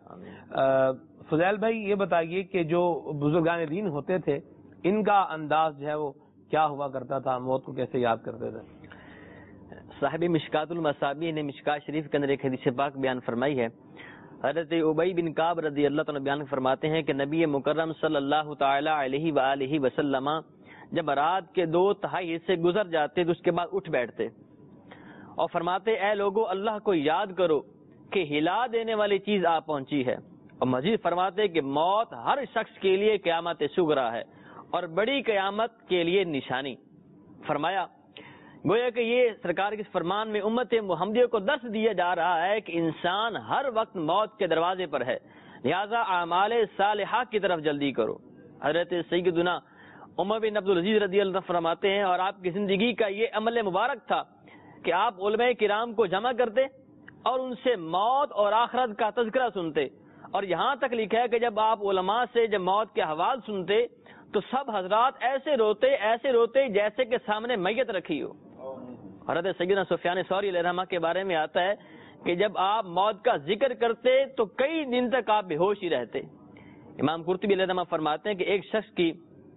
[SPEAKER 2] فضیل بھائی یہ بتائیے کہ جو بزرگان دین ہوتے تھے ان کا انداز جو ہے وہ کیا ہوا کرتا تھا، موت کو کیسے یاد کرتے تھے؟
[SPEAKER 5] صاحب مشکات المصابیح نے مشکات شریف کے اندر ایک حدیث پاک بیان فرمائی ہے. حضرت ابی بن کعب رضی اللہ تعالیٰ بیان فرماتے ہیں کہ نبی مکرم صلی اللہ تعالی علیہ وآلہ وسلم جب رات کے 2/3 حصے گزر جاتے تو اس کے بعد اٹھ بیٹھتے اور فرماتے اے لوگو اللہ کو یاد کرو کہ ہلا دینے والی چیز آ پہنچی ہے. اور مزید فرماتے کہ موت ہر شخص کے لیے قیامت صغریٰ ہے اور بڑی قیامت کے لیے نشانی. فرمایا گویا کہ یہ سرکار کے فرمان میں امت محمدیہ کو درس دیا جا رہا ہے کہ انسان ہر وقت موت کے دروازے پر ہے، لہذا اعمال صالحہ کی طرف جلدی کرو. حضرت سیدنا عمر بن عبدالعزیز رضی اللہ عنہ فرماتے ہیں اور آپ کی زندگی کا یہ عمل مبارک تھا کہ آپ علماء کرام کو جمع کرتے اور ان سے موت اور آخرت کا تذکرہ سنتے. اور یہاں تک لکھا ہے کہ جب آپ علماء سے جب موت کے حوال سنتے تو سب حضرات ایسے روتے جیسے کہ سامنے میت رکھی ہو. حضرت سیدنا سفیان ثوری علیہ رحمہ کے بارے میں آتا ہے کہ جب آپ موت کا ذکر کرتے تو کئی دن تک آپ بے ہوش ہی رہتے. امام قرطبی علیہ رحمہ فرماتے ہیں کہ ایک شخص کی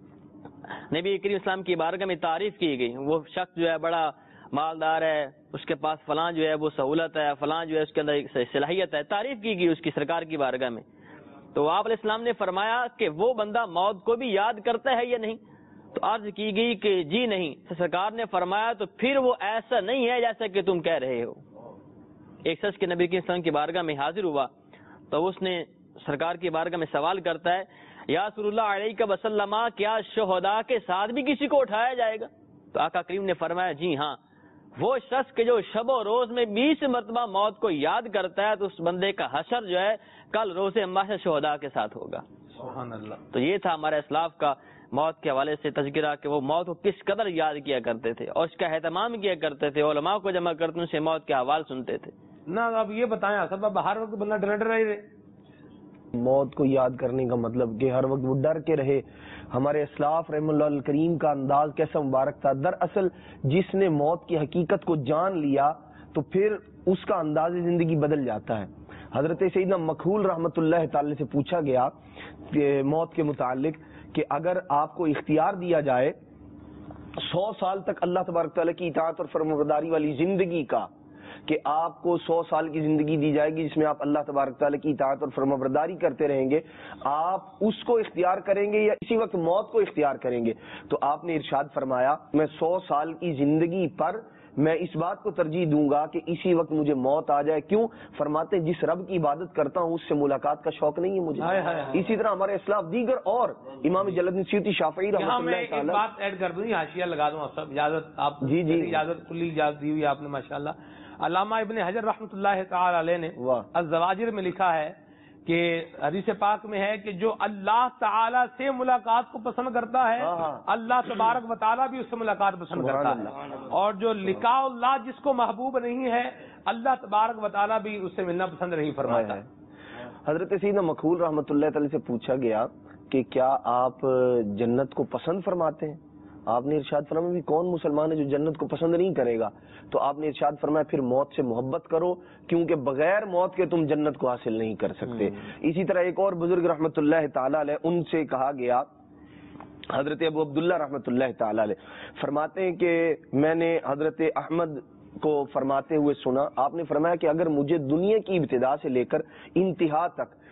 [SPEAKER 5] نبی کریم اسلام کی بارگاہ میں تعریف کی گئی، وہ شخص جو ہے بڑا مالدار ہے، اس کے پاس فلاں جو ہے وہ سہولت ہے، فلاں جو ہے اس کے اندر صلاحیت ہے، تعریف کی گئی اس کی سرکار کی بارگاہ میں. تو آپ علیہ السلام نے فرمایا کہ وہ بندہ موت کو بھی یاد کرتا ہے یا نہیں؟ تو عرض کی گئی کہ جی نہیں. سرکار نے فرمایا تو پھر وہ ایسا نہیں ہے جیسا کہ تم کہہ رہے ہو. ایک شخص کے نبی کریم اسلام کی بارگاہ میں حاضر ہوا تو اس نے سرکار کی بارگاہ میں سوال کرتا ہے یا رسول اللہ علیہ وسلم کیا شہداء کے ساتھ بھی کسی کو اٹھایا جائے گا؟ تو آقا کریم نے فرمایا جی ہاں، وہ شخص کے جو شب و روز میں 20 مرتبہ موت کو یاد کرتا ہے تو اس بندے کا حشر جو ہے کل روز محشر شہداء کے ساتھ ہوگا.
[SPEAKER 2] سبحان اللہ.
[SPEAKER 5] تو یہ تھا ہمارے اسلاف کا موت کے حوالے سے تذکرہ کہ وہ موت کو کس قدر یاد کیا کرتے تھے اور اس کا اہتمام کیا کرتے تھے، علماء کو جمع کرتے ان سے موت کے حوال سنتے تھے.
[SPEAKER 2] نہ اب یہ بتائیں سب ہر وقت بندہ ڈر رہے.
[SPEAKER 4] موت کو یاد کرنے کا مطلب کہ ہر وقت وہ ڈر کے رہے. ہمارے اسلاف رحم اللہ الکریم کا انداز کیسا مبارک تھا. دراصل جس نے موت کی حقیقت کو جان لیا تو پھر اس کا انداز زندگی بدل جاتا ہے. حضرت سیدنا مکحول رحمۃ اللہ تعالی سے پوچھا گیا کہ موت کے متعلق کہ اگر آپ کو اختیار دیا جائے 100 سال تک اللہ تبارک تعالیٰ کی اطاعت اور فرمانبرداری والی زندگی کا، کہ آپ کو 100 سال کی زندگی دی جائے گی جس میں آپ اللہ تبارک تعالیٰ کی اطاعت اور فرمانبرداری کرتے رہیں گے، آپ اس کو اختیار کریں گے یا اسی وقت موت کو اختیار کریں گے؟ تو آپ نے ارشاد فرمایا میں 100 سال کی زندگی پر میں اس بات کو ترجیح دوں گا کہ اسی وقت مجھے موت آ جائے. کیوں؟ فرماتے جس رب کی عبادت کرتا ہوں اس سے ملاقات کا شوق نہیں ہے مجھے. اسی طرح ہمارے اسلاف دیگر اور امام جلال الدین سیوطی شافعی رحمۃ اللہ تعالی.
[SPEAKER 2] ایک بات ایڈ کر دوں، حاشیہ لگا دوں آپ سب، اجازت آپ
[SPEAKER 4] جی
[SPEAKER 2] اجازت کلی اجازت دی ہوئی آپ نے ماشاءاللہ. علامہ ابن حجر رحمۃ اللہ تعالی علیہ نے الزواجر میں لکھا ہے کہ حدیث پاک میں ہے کہ جو اللہ تعالی سے ملاقات کو پسند کرتا ہے اللہ تبارک و تعالی بھی اس سے ملاقات پسند کرتا ہے، اور جو لقاء اللہ جس کو محبوب نہیں ہے اللہ تبارک و تعالی بھی اس سے ملنا پسند نہیں فرماتا ہے.
[SPEAKER 4] حضرت سیدنا مکحول رحمۃ اللہ تعالی سے پوچھا گیا کہ کیا آپ جنت کو پسند فرماتے ہیں؟ آپ نے ارشاد فرمایا بھی کون مسلمان ہے جو جنت کو پسند نہیں کرے گا؟ تو آپ نے ارشاد فرمایا پھر موت سے محبت کرو کیونکہ بغیر موت کے تم جنت کو حاصل نہیں کر سکتے. اسی طرح ایک اور بزرگ رحمۃ اللہ تعالی علیہ ان سے کہا گیا، حضرت ابو عبداللہ رحمۃ اللہ تعالی علیہ فرماتے ہیں کہ میں نے حضرت احمد کو فرماتے ہوئے سنا، آپ نے فرمایا کہ اگر مجھے دنیا کی ابتدا سے لے کر انتہا تک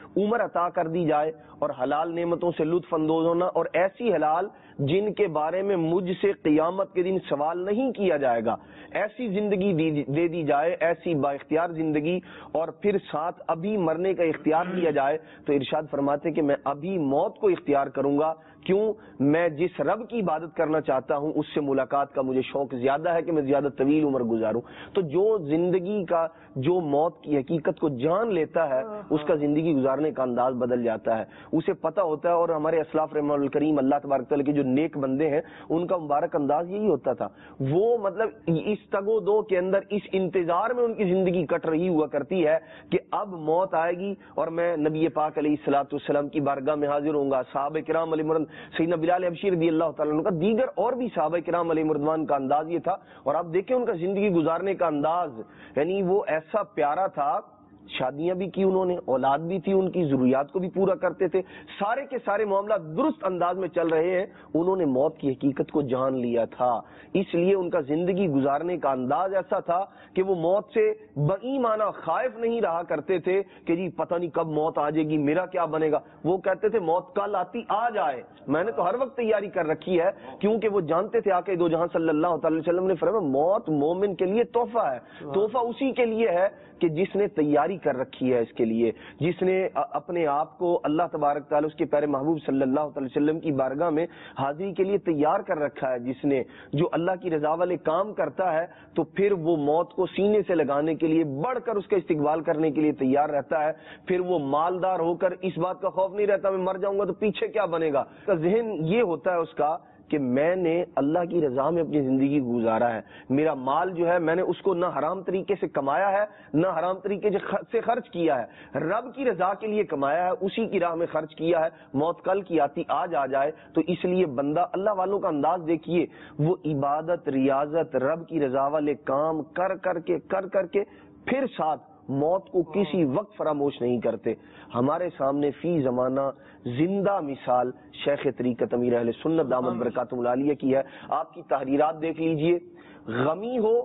[SPEAKER 4] عمر عطا کر دی جائے اور حلال نعمتوں سے لطف اندوز ہونا، اور ایسی حلال جن کے بارے میں مجھ سے قیامت کے دن سوال نہیں کیا جائے گا، ایسی زندگی دے دی جائے، ایسی با اختیار زندگی، اور پھر ساتھ ابھی مرنے کا اختیار دیا جائے، تو ارشاد فرماتے کہ میں ابھی موت کو اختیار کروں گا. کیوں؟ میں جس رب کی عبادت کرنا چاہتا ہوں اس سے ملاقات کا مجھے شوق زیادہ ہے کہ میں زیادہ طویل عمر گزاروں. تو جو زندگی کا، جو موت کی حقیقت کو جان لیتا ہے اس کا زندگی گزارنے کا انداز بدل جاتا ہے، اسے پتہ ہوتا ہے. اور ہمارے اسلاف رحمہ اللہ الکریم، اللہ تبارک تعالیٰ کے جو نیک بندے ہیں، ان کا مبارک انداز یہی ہوتا تھا. وہ مطلب اس تگ و دو کے اندر، اس انتظار میں ان کی زندگی کٹ رہی ہوا کرتی ہے کہ اب موت آئے گی اور میں نبی پاک علیہ الصلوۃ والسلام کی بارگاہ میں حاضر ہوں گا. صحابہ کرام علیہ مرضوان، سیدنا بلال حبشی رضی اللہ تعالیٰ عنہ کا، دیگر اور بھی صحابہ کرام علیہ مرضوان کا انداز یہ تھا. اور آپ دیکھیں ان کا زندگی گزارنے کا انداز، یعنی وہ ایسا پیارا تھا. شادیاں بھی کی انہوں نے، اولاد بھی تھی ان کی، ضروریات کو بھی پورا کرتے تھے، سارے کے سارے معاملات درست انداز میں چل رہے ہیں. انہوں نے موت کی حقیقت کو جان لیا تھا، اس لیے ان کا زندگی گزارنے کا انداز ایسا تھا کہ وہ موت سے بےایمانہ خائف نہیں رہا کرتے تھے کہ جی پتہ نہیں کب موت آ جائے گی، میرا کیا بنے گا. وہ کہتے تھے موت کل آتی آ جائے، میں نے تو ہر وقت تیاری کر رکھی ہے، کیونکہ وہ جانتے تھے آقا دو جہاں صلی اللہ تعالی وسلم نے فرمایا موت مومن کے لیے تحفہ ہے. تحفہ اسی کے لیے ہے کہ جس نے تیاری کر رکھی ہے اس کے لیے، جس نے اپنے آپ کو اللہ تبارک تعالیٰ اس کے پیارے محبوب صلی اللہ علیہ وسلم کی بارگاہ میں حاضری کے لیے تیار کر رکھا ہے. جس نے، جو اللہ کی رضا والے کام کرتا ہے تو پھر وہ موت کو سینے سے لگانے کے لیے، بڑھ کر اس کا استقبال کرنے کے لیے تیار رہتا ہے. پھر وہ مالدار ہو کر اس بات کا خوف نہیں رہتا میں مر جاؤں گا تو پیچھے کیا بنے گا. ذہن یہ ہوتا ہے اس کا کہ میں نے اللہ کی رضا میں اپنی زندگی گزارا ہے، میرا مال جو ہے میں نے اس کو نہ حرام طریقے سے کمایا ہے نہ حرام طریقے سے خرچ کیا ہے، رب کی رضا کے لیے کمایا ہے، اسی کی راہ میں خرچ کیا ہے. موت کل کی آتی آج آ جائے. تو اس لیے بندہ، اللہ والوں کا انداز دیکھیے، وہ عبادت، ریاضت، رب کی رضا والے کام کر کر کے پھر ساتھ موت کو کسی وقت فراموش نہیں کرتے. ہمارے سامنے فی زمانہ زندہ مثال شیخ طریقت امیر اہل سنت دامت برکاتہم العالیہ کی ہے. آپ کی تحریرات دیکھ لیجئے، غمی ہو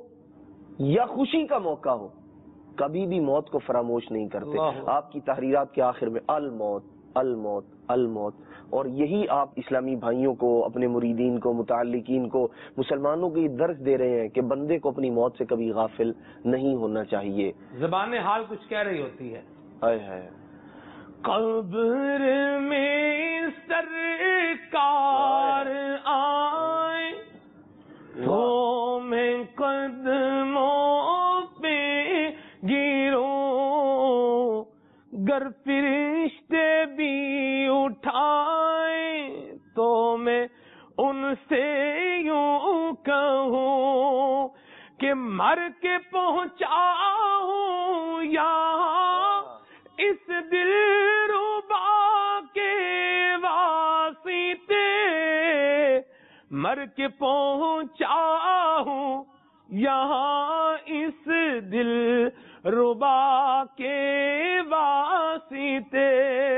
[SPEAKER 4] یا خوشی کا موقع ہو، کبھی بھی موت کو فراموش نہیں کرتے. آپ کی تحریرات کے آخر میں الموت الموت الموت. اور یہی آپ اسلامی بھائیوں کو، اپنے مریدین کو، متعلقین کو، مسلمانوں کو یہ درس دے رہے ہیں کہ بندے کو اپنی موت سے کبھی غافل نہیں ہونا چاہیے.
[SPEAKER 2] زبان حال کچھ کہہ رہی ہوتی ہے.
[SPEAKER 1] قبر میں سرکار آئے تو میں قدموں پہ گروں، گر فرشتے بھی اٹھائے تو میں ان سے یوں کہوں کہ مر کے پہنچا ہوں یہاں اس دل ربا کے واسطے، مر کے پہنچا ہوں یہاں اس دل ربا کے واسطے.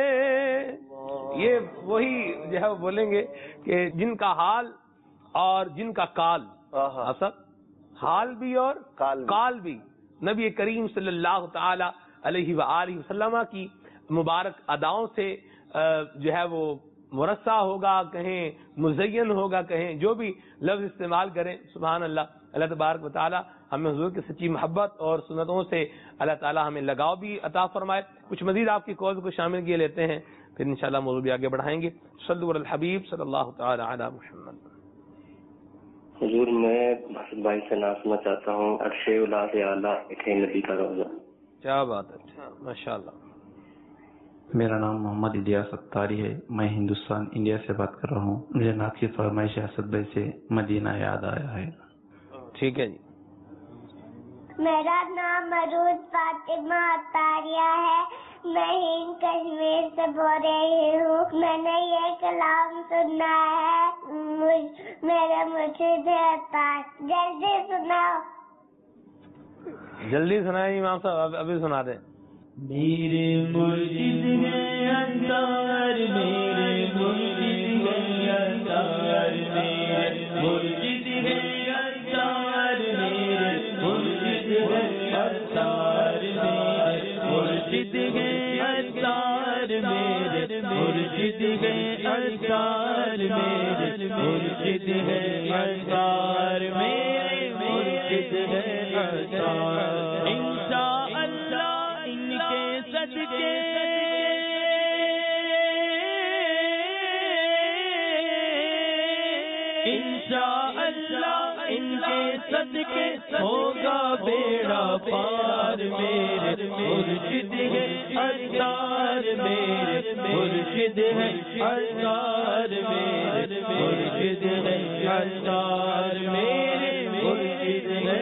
[SPEAKER 2] یہ وہی جو ہے وہ بولیں گے کہ جن کا حال اور جن کا کال، حال بھی اور کال بھی نبی کریم صلی اللہ تعالی علیہ وآلہ وسلم کی مبارک اداؤں سے جو ہے وہ مرصع ہوگا، کہیں مزین ہوگا، کہیں جو بھی لفظ استعمال کریں. سبحان اللہ. اللہ تبارک و تعالی ہمیں حضور کی سچی محبت اور سنتوں سے اللہ تعالی ہمیں لگاؤ بھی عطا فرمائے. کچھ مزید آپ کی کال کو شامل کیے لیتے ہیں، پھر انشاءاللہ موضوع بھی آگے بڑھائیں گے. صلو علی الحبیب صلی اللہ تعالی علی محمد.
[SPEAKER 16] حضور میں حسن بھائی سے ناسنا چاہتا ہوں اکشے اولاد اعلیٰ نبی کا روزہ.
[SPEAKER 2] کیا بات ہے، ماشاءاللہ.
[SPEAKER 17] میرا نام محمد الیاس اتاری ہے، میں ہندوستان انڈیا سے بات کر رہا ہوں. مجھے نعت کی فرمائش اسد بھائی سے مدینہ یاد آیا ہے.
[SPEAKER 2] ٹھیک ہے جی.
[SPEAKER 9] میرا نام عروج فاطمہ اتاریہ ہے، میں ہند کشمیر سے بول رہی ہوں. میں نے یہ کلام سنا ہے، میرے مرشد اتار. جلدی سناؤ.
[SPEAKER 2] جلدی سنائیں امام صاحب، ابھی سنا دیں.
[SPEAKER 1] میرے مرشد ہے اتار، میرے مرشد ہے اتار، میرے مرشد ہے اتار، میرے مرشد ہے اتار، میرے مرشد ہے اتار، مرشد ہے اسرار میرے مرشد ہے اسرار میرے مرشد ہے اسرار انشاءاللہ ان کے صدقے انشاءاللہ ان کے صدقے ہوگا بیڑا پار میرے مرشد ہے اسرار میرے مرشد ہے اسرار میرے مرشد ہے اسرار میرے مرشد ہے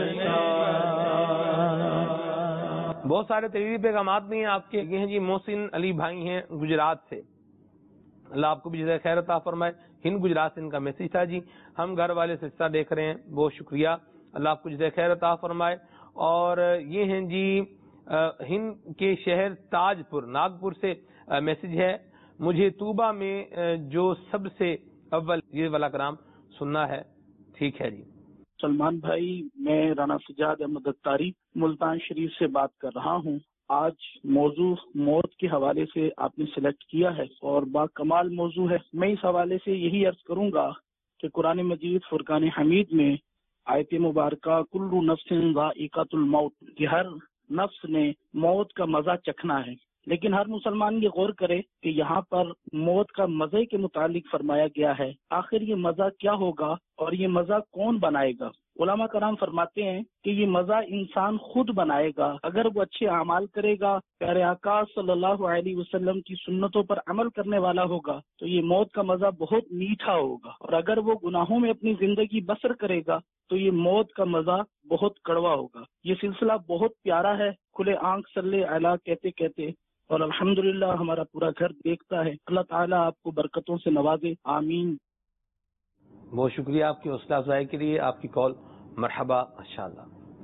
[SPEAKER 1] اسرار.
[SPEAKER 2] بہت سارے تحریری پیغامات بھی ہیں آپ کے. یہ ہیں جی محسن علی بھائی ہیں گجرات سے, اللہ آپ کو بھی جزائے خیر عطا فرمائے. ہند گجرات سے ان کا میسج تھا جی, ہم گھر والے سلسلہ دیکھ رہے ہیں, بہت شکریہ, اللہ آپ کو جزائے خیر عطا فرمائے. اور یہ ہیں جی ہند کے شہر تاج پور ناگپور سے میسج ہے, مجھے طوبہ میں جو سب سے اول یہ والا کلام سننا ہے. ٹھیک ہے جی.
[SPEAKER 18] سلمان بھائی, میں رانا سجاد احمد اتاری ملتان شریف سے بات کر رہا ہوں. آج موضوع موت کے حوالے سے آپ نے سلیکٹ کیا ہے اور با کمال موضوع ہے. میں اس حوالے سے یہی عرض کروں گا کہ قرآن مجید فرقان حمید میں آیت مبارکہ کل نفس ذائقۃ الموت, کہ ہر نفس نے موت کا مزہ چکھنا ہے. لیکن ہر مسلمان یہ غور کرے کہ یہاں پر موت کا مزے کے متعلق فرمایا گیا ہے. آخر یہ مزہ کیا ہوگا اور یہ مزہ کون بنائے گا؟ علماء کرام فرماتے ہیں کہ یہ مزہ انسان خود بنائے گا. اگر وہ اچھے اعمال کرے گا, پیارے آقا صلی اللہ علیہ وسلم کی سنتوں پر عمل کرنے والا ہوگا, تو یہ موت کا مزہ بہت میٹھا ہوگا. اور اگر وہ گناہوں میں اپنی زندگی بسر کرے گا تو یہ موت کا مزہ بہت کڑوا ہوگا. یہ سلسلہ بہت پیارا ہے, کھلے آنکھ صلی اعلیٰ کہتے کہتے, اور الحمدللہ ہمارا پورا گھر دیکھتا ہے. اللہ تعالیٰ آپ کو برکتوں سے نوازے, آمین.
[SPEAKER 2] بہت شکریہ آپ کی حوصلہ افزائی کے لیے, آپ کی کال. مرحبا, ماشاءاللہ.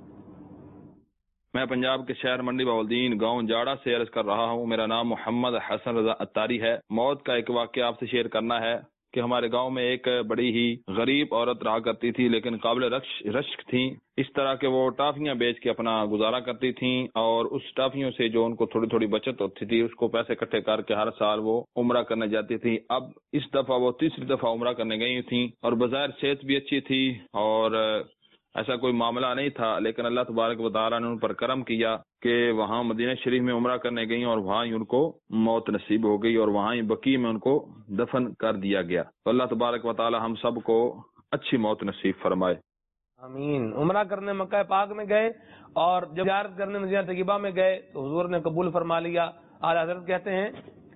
[SPEAKER 19] میں پنجاب کے شہر منڈی بہاولدین گاؤں جاڑا سے عرض کر رہا ہوں. میرا نام محمد حسن رضا اتاری ہے. موت کا ایک واقعہ آپ سے شیئر کرنا ہے کہ ہمارے گاؤں میں ایک بڑی ہی غریب عورت رہا کرتی تھی, لیکن قابل رشک تھیں. اس طرح کہ وہ ٹافیاں بیچ کے اپنا گزارا کرتی تھیں, اور اس ٹافیوں سے جو ان کو تھوڑی تھوڑی بچت ہوتی تھی اس کو پیسے اکٹھے کر کے ہر سال وہ عمرہ کرنے جاتی تھی. اب اس دفعہ وہ تیسری دفعہ عمرہ کرنے گئی تھیں, اور بظاہر صحت بھی اچھی تھی اور ایسا کوئی معاملہ نہیں تھا, لیکن اللہ تبارک و تعالیٰ نے ان پر کرم کیا کہ وہاں مدینہ شریف میں عمرہ کرنے گئیں اور وہاں ہی ان کو موت نصیب ہو گئی, اور وہاں ہی بقیع میں ان کو دفن کر دیا گیا. تو اللہ تبارک و تعالیٰ ہم سب کو اچھی موت نصیب فرمائے.
[SPEAKER 2] آمین. عمرہ کرنے مکہ پاک میں گئے, اور جب زیارت کرنے مدینہ طیبہ میں گئے تو حضور نے قبول فرما لیا. اعلیٰ حضرت کہتے ہیں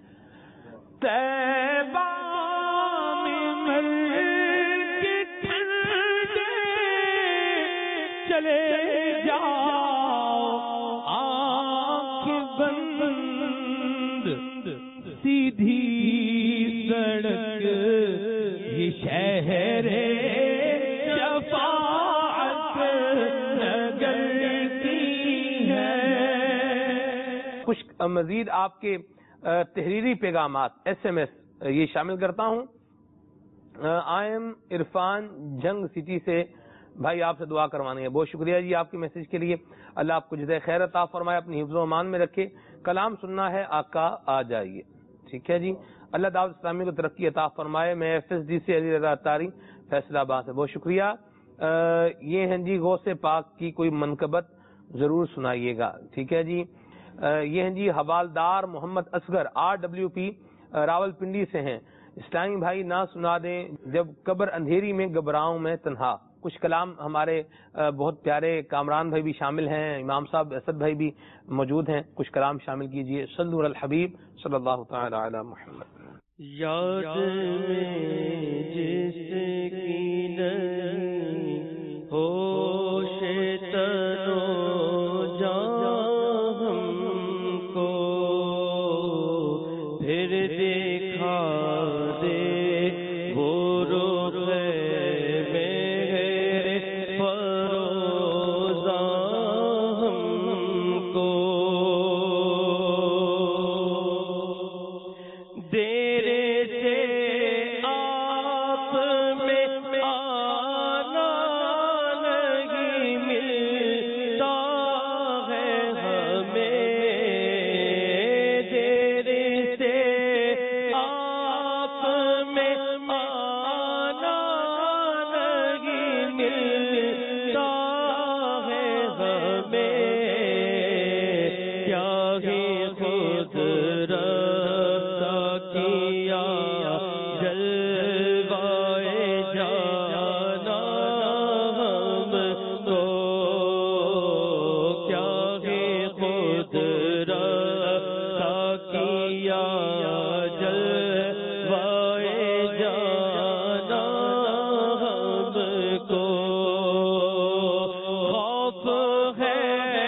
[SPEAKER 2] طیبہ
[SPEAKER 1] چلے جاؤ آنکھ بند, سیدھی سڑک یہ شہر شفاعت نگر کی ہے.
[SPEAKER 2] کچھ مزید آپ کے تحریری پیغامات SMS یہ شامل کرتا ہوں. آئی ایم عرفان جنگ سٹی سے, بھائی آپ سے دعا کروانی ہے. بہت شکریہ جی آپ کے میسج کے لیے, اللہ آپ کو جزائے خیر عطا فرمائے, اپنی حفظ و امان میں رکھے. کلام سننا ہے آقا آ جائیے. ٹھیک ہے جی, اللہ دعوت اسلامی کو ترقی عطا فرمائے. میں FSD سے علی رضا اتاری فیصلہ آباد سے, بہت شکریہ. یہ ہیں جی غوث پاک کی کوئی منقبت ضرور سنائیے گا. ٹھیک ہے جی. یہ ہیں جی حوالدار محمد اصغر RWP راول پنڈی سے ہیں. اسلامی بھائی نہ سنا دیں جب قبر اندھیری میں گھبراؤں میں تنہا. کچھ کلام ہمارے بہت پیارے کامران بھائی بھی شامل ہیں, امام صاحب اسد بھائی بھی موجود ہیں, کچھ کلام شامل کیجئے. صلو علی الحبیب صلی اللہ تعالی علی محمد.
[SPEAKER 1] یاد میں جس کی نہیں ہوش تنو جان ہم کو, پھر دیکھا دے وہ آپ ہی خود رفتہ کیا جلوائے جانا ہم کو، کیا ہی خود رفتہ کیا جلوائے جانا ہم کو، خوف ہے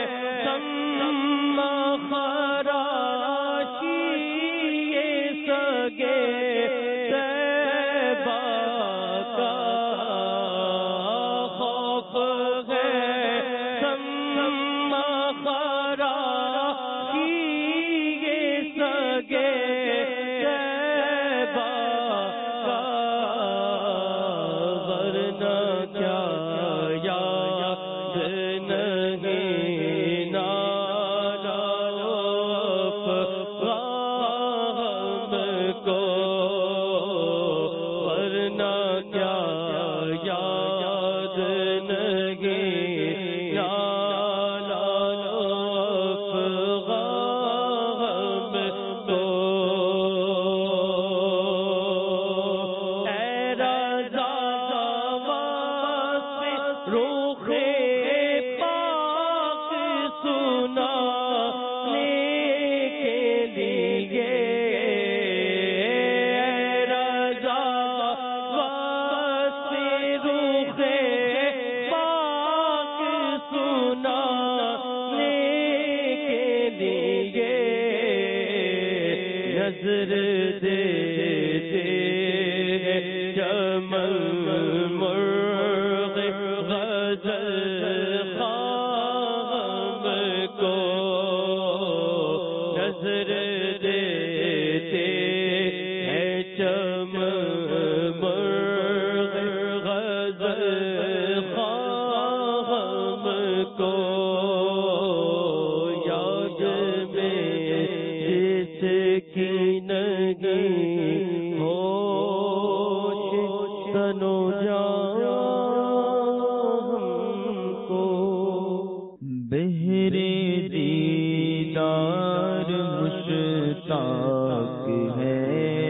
[SPEAKER 1] نظر دیتے چمن مرغ غزل خام کو، نظر دیتے ہیں چمن مرغ غزل خام کو، یاد میں جس کی نگی ہوش تنو جان کو، بہرے دیدار مشتاق ہے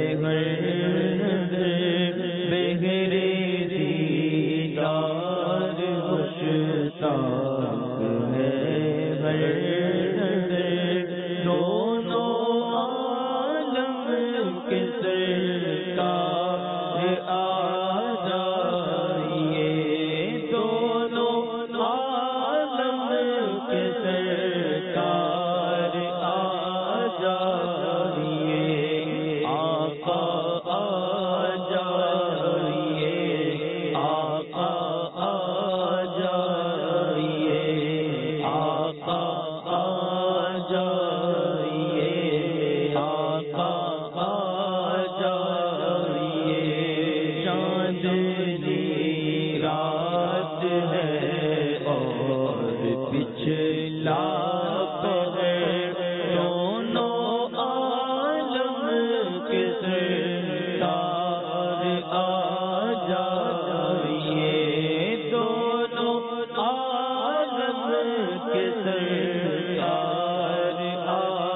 [SPEAKER 1] بہرے دیدار مشتاق ہے دونوں عالم کے سرکار آ جائیے، دونوں عالم کے سرکار آ جائیے، آقا آ جائیے، آقا آ جائیے، آقا آ جائیے، آقا آ جائیے، چاندنی رات ہے اور پچھلا پہر، دونوں عالم کے سرکار آ جائیے، دونوں عالم کے سرکار آ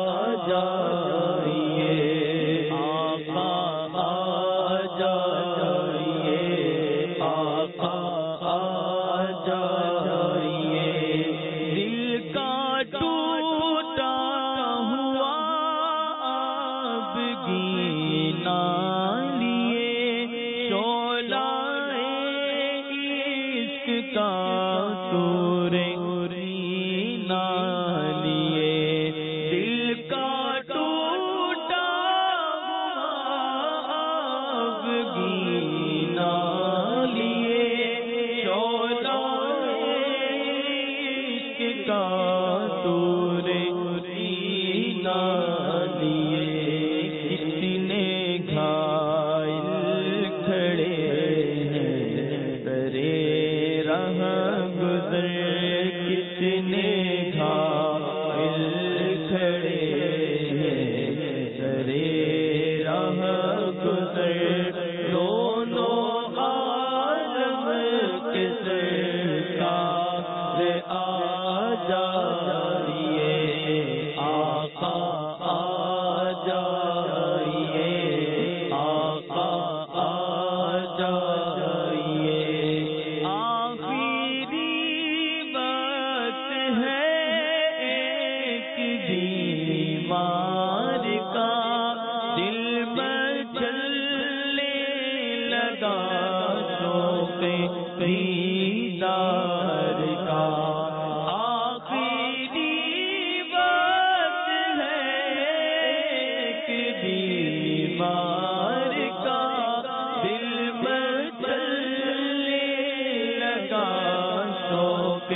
[SPEAKER 1] جائیے، آقا آ جائیے، آقا آ جائیے، دل کا ٹوٹا ہوا اب گینا لیے، شعلہ عشق کا سورے رینا لیے، دل کا ٹوٹا ہوا اب گینا لیے، شعلہ عشق کا سورے رینا لیے، کتنے گھائل کھڑے ہیں درے راہ گزر، کتنے گھائل کھڑے ہیں درے راہ گزر، دونوں عالم کے سرکار آ جائیے، آقا دیوار کا دل میں چلنے لگا شوق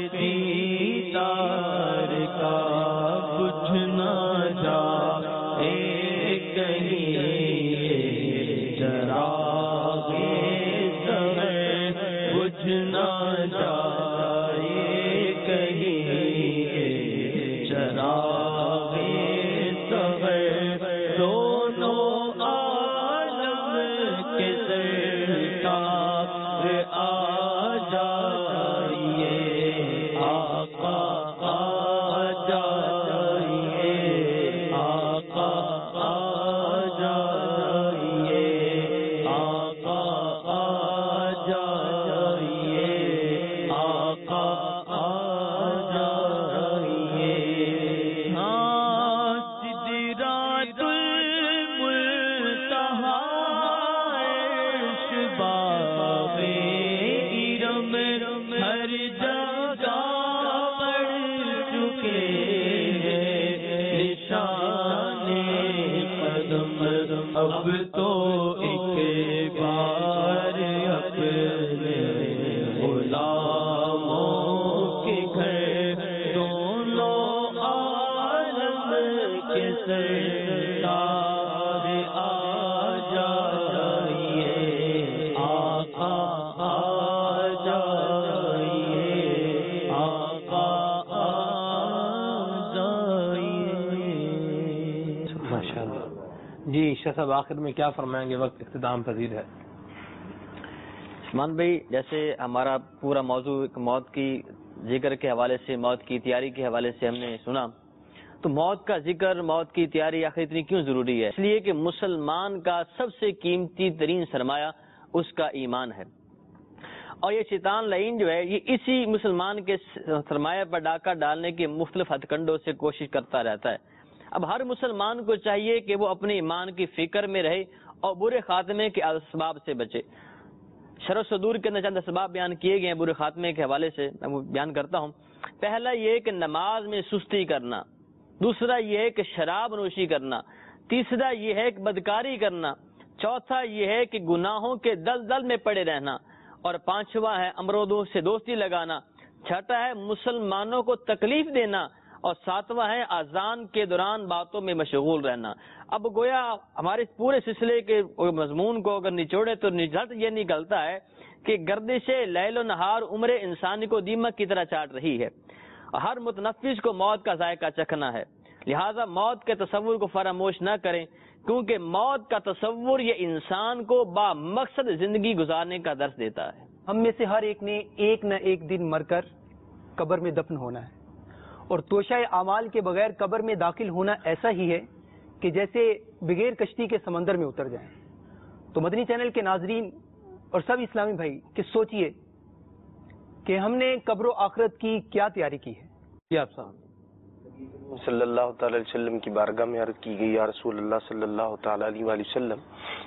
[SPEAKER 1] دیدار کا بجھ نہ جائے کہیں چراغ سحر بجھ نہ جائے کہیں چراغ سحر دونوں عالم کے سرکار آ جائیے آقا آ جائیے آقا آ جائیے آقا آ جائیے آقا آ جائیے ہاں سدرات المنتہا عرش باغ ارم ہر جگہ پڑ چکے ہیں نشان قدم اب تو ایک بار اپنے غلاموں کے گھر دونوں عالم کے سرکار آ جائیے آقا آ جائیے آقا آ جائیے.
[SPEAKER 2] ماشاءاللہ. جی شاہ صاحب آخر میں کیا فرمائیں گے؟ وقت اختتام پذیر ہے.
[SPEAKER 5] عثمان بھائی، جیسے ہمارا پورا موضوع موت کی ذکر کے حوالے سے، موت کی تیاری کے حوالے سے ہم نے سنا، تو موت کا ذکر، موت کی تیاری آخر اتنی کیوں ضروری ہے؟ اس لیے کہ مسلمان کا سب سے قیمتی ترین سرمایہ اس کا ایمان ہے، اور یہ شیطان لعین جو ہے یہ اسی مسلمان کے سرمایہ پر ڈاکہ ڈالنے کے مختلف ہتھ کنڈوں سے کوشش کرتا رہتا ہے. اب ہر مسلمان کو چاہیے کہ وہ اپنے ایمان کی فکر میں رہے اور برے خاتمے کے اسباب سے بچے. شرح صدور کے اندر چند اسباب بیان کیے گئے ہیں برے خاتمے کے حوالے سے، میں وہ بیان کرتا ہوں. پہلا یہ کہ نماز میں سستی کرنا، دوسرا یہ ہے کہ شراب نوشی کرنا، تیسرا یہ ہے کہ بدکاری کرنا، چوتھا یہ ہے کہ گناہوں کے دلدل میں پڑے رہنا، اور پانچواں ہے امرودوں سے دوستی لگانا، چھٹا ہے مسلمانوں کو تکلیف دینا، اور ساتواں ہے اذان کے دوران باتوں میں مشغول رہنا. اب گویا ہمارے پورے سلسلے کے مضمون کو اگر نچوڑے تو نجات یہ نکلتا ہے کہ گردش لیل و نہار عمر انسانی کو دیمک کی طرح چاٹ رہی ہے. ہر متنفس کو موت کا ذائقہ چکھنا ہے، لہذا موت کے تصور کو فراموش نہ کریں، کیونکہ موت کا تصور یہ انسان کو با مقصد زندگی گزارنے کا درس دیتا ہے.
[SPEAKER 6] ہم میں سے ہر ایک نے ایک نہ ایک دن مر کر قبر میں دفن ہونا ہے، اور توشہ اعمال کے بغیر قبر میں داخل ہونا ایسا ہی ہے کہ جیسے بغیر کشتی کے سمندر میں اتر جائیں. تو مدنی چینل کے ناظرین اور سب اسلامی بھائی کہ سوچئے کہ ہم نے قبر و آخرت کی کیا تیاری کی ہے.
[SPEAKER 2] جی آپ صاحب
[SPEAKER 4] صلی اللہ تعالی علیہ وسلم کی بارگاہ میں عرض کی گئی، یا رسول اللہ صلی اللہ تعالی علیہ وآلہ وسلم،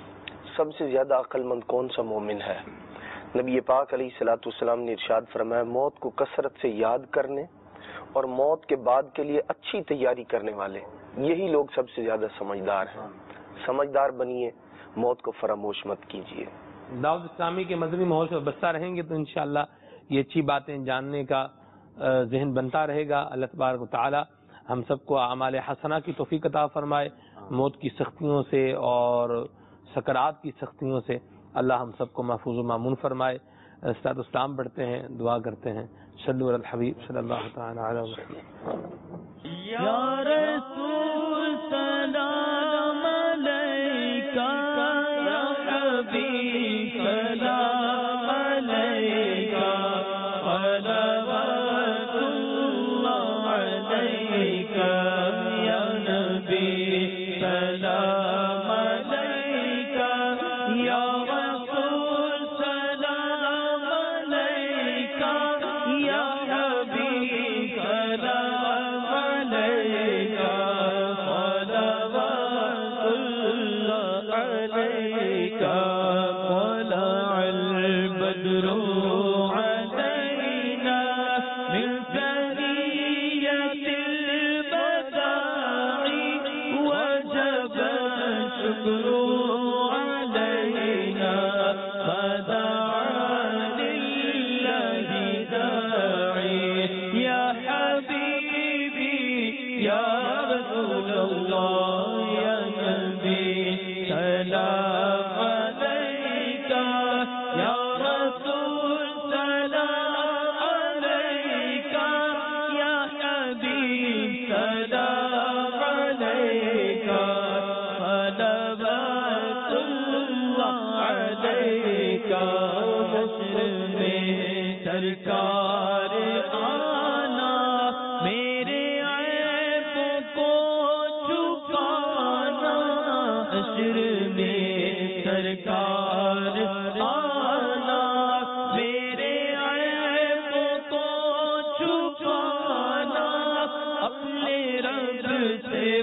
[SPEAKER 4] سب سے زیادہ عقل مند کون سا مومن ہے؟ نبی پاک علیہ الصلوۃ والسلام نے ارشاد فرمایا، موت کو کثرت سے یاد کرنے اور موت کے بعد کے لیے اچھی تیاری کرنے والے، یہی لوگ سب سے زیادہ سمجھدار ہیں. سمجھدار بنیے، موت کو فراموش مت کیجیے.
[SPEAKER 2] دعوت اسلامی کے مدنی ماحول سے بستا رہیں گے تو انشاءاللہ یہ اچھی باتیں جاننے کا ذہن بنتا رہے گا. اللہ تبارک و تعالی ہم سب کو اعمال حسنہ کی توفیق عطا فرمائے. موت کی سختیوں سے اور سکرات کی سختیوں سے اللہ ہم سب کو محفوظ و مامون فرمائے. صلاۃ السلام پڑھتے ہیں، دعا کرتے ہیں. صلو علی الحبیب صلی اللہ تعالی علیہ وسلم.
[SPEAKER 1] یا رسول سلام علیکہ، یا حبیب سلام علیکہ، صلوات اللہ علیکہ، یا نبی سلام علیکہ، یا رسول سلام علیکہ، یا حبیب سلام علیکہ، صلوات اللہ علیکہ. طلع البدر علينا من ثنية البداع یا رسول اللہ یا نبی سلام علیکہ یا رسول سلام علیکہ یا حبیب سلام علیکہ صلوات اللہ علیکہ حشر میں سرکار آنا میرے عیب کو چھپانا حشر میں سرکار آنا میرے عیب کو چھپانا اپنے رب سے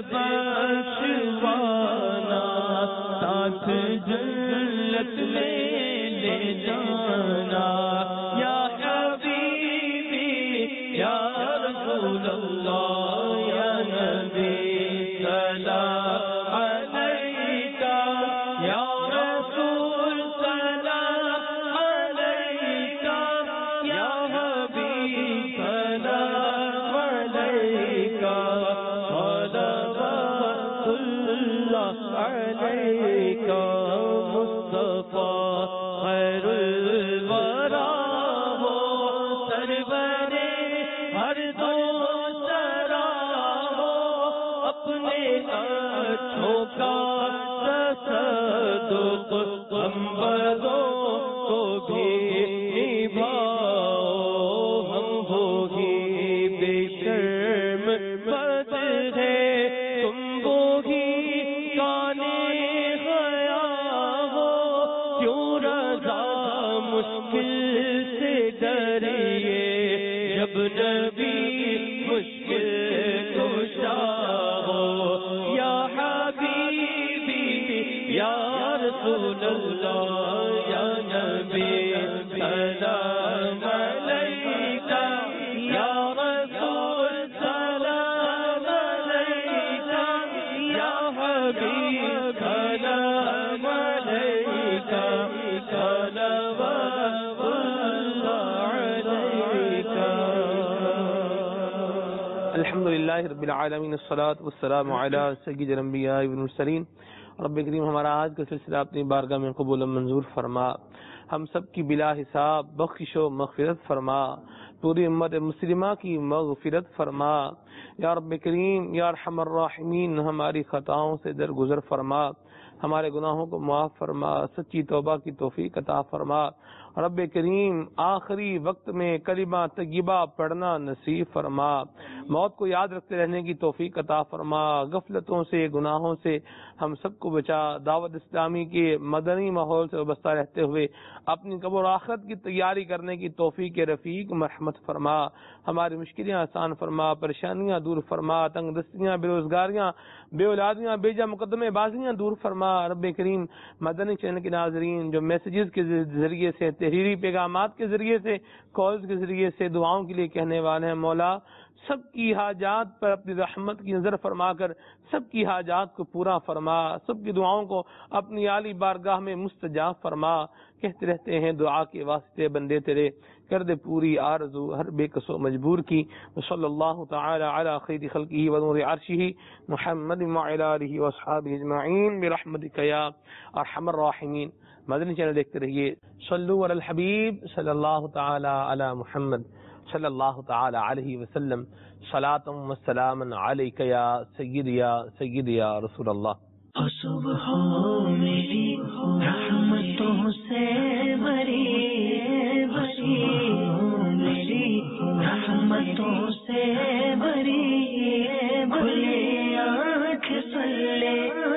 [SPEAKER 1] بخشوانا ساتھ جنت میں لے جانا یا حبیبی یا رسول اللہ یا نبی سلام علیکہ یا رسول سلام علیکہ یا حبیب سلام علیکہ صلوات اللہ علیکہ مصطفیٰ خیر الورا ہو سرورے ہر دو سرا ہو اپنے اچھوں کا تصدق ہم بدوں کو بھی نبھاؤ ہم ہوگی بے شرم بد ہے تم ہوگی کانے حیا ہو کیوں رضا مشکل سے ڈریے جب نبی مشکل کشا ہو یا حبیبی یا رسول اللہ یا نبی سلام علیکہ یا رسول سلام علیکہ یا حبیب سلام علیکہ صلوات اللہ علیکہ.
[SPEAKER 2] الحمدللہ رب العالمین الصلاۃ والسلام علی سید الانبیاء والمرسلین. رب کریم ہمارا آج کا سلسلہ اپنی بارگاہ میں قبول و منظور فرما. ہم سب کی بلا حساب بخشش و مغفرت فرما. پوری امت مسلمہ کی مغفرت فرما. یا رب کریم یا ارحم الراحمین ہماری خطاؤں سے درگزر فرما. ہمارے گناہوں کو معاف فرما. سچی توبہ کی توفیق عطا فرما. رب کریم آخری وقت میں کلمہ طیبہ پڑھنا نصیب فرما. موت کو یاد رکھتے رہنے کی توفیق عطا فرما. غفلتوں سے گناہوں سے ہم سب کو بچا. دعوت اسلامی کے مدنی ماحول سے وابستہ رہتے ہوئے اپنی قبر و آخرت کی تیاری کرنے کی توفیق رفیق مرحمت فرما. ہماری مشکلیں آسان فرما. پریشانیاں دور فرما. تنگ دستیاں بے روزگاریاں بے اولادیاں بیجا مقدمے بازیاں دور فرما. رب کریم مدنی چینل کے ناظرین جو میسیجز کے ذریعے سے تحریری پیغامات کے ذریعے سے کالز کے ذریعے سے دعاؤں کے لیے کہنے والے ہیں مولا سب کی حاجات پر اپنی رحمت کی نظر فرما کر سب کی حاجات کو پورا فرما. سب کی دعاؤں کو اپنی عالی بارگاہ میں مستجاب فرما. کہتے رہتے ہیں دعا کے واسطے بندے تیرے کر دے پوری آرزو ہر بے کس و مجبور کی. صلی اللہ تعالی علی خیر خلقہ و نور عرشہ محمد وعلی آلہ واصحابہ اجمعین برحمتک یا ارحم الراحمین. مدنی چینل دیکھتے رہیے. صلو علی الحبیب صلی اللہ تعالی علی محمد صلی اللہ تعالی علیہ وسلم. صلاۃ و سلام علیک یا سید یا رسول اللہ.
[SPEAKER 1] صبح میری رحمتوں سے بری میری رحمتوں سے بری کھلی آنکھ صلی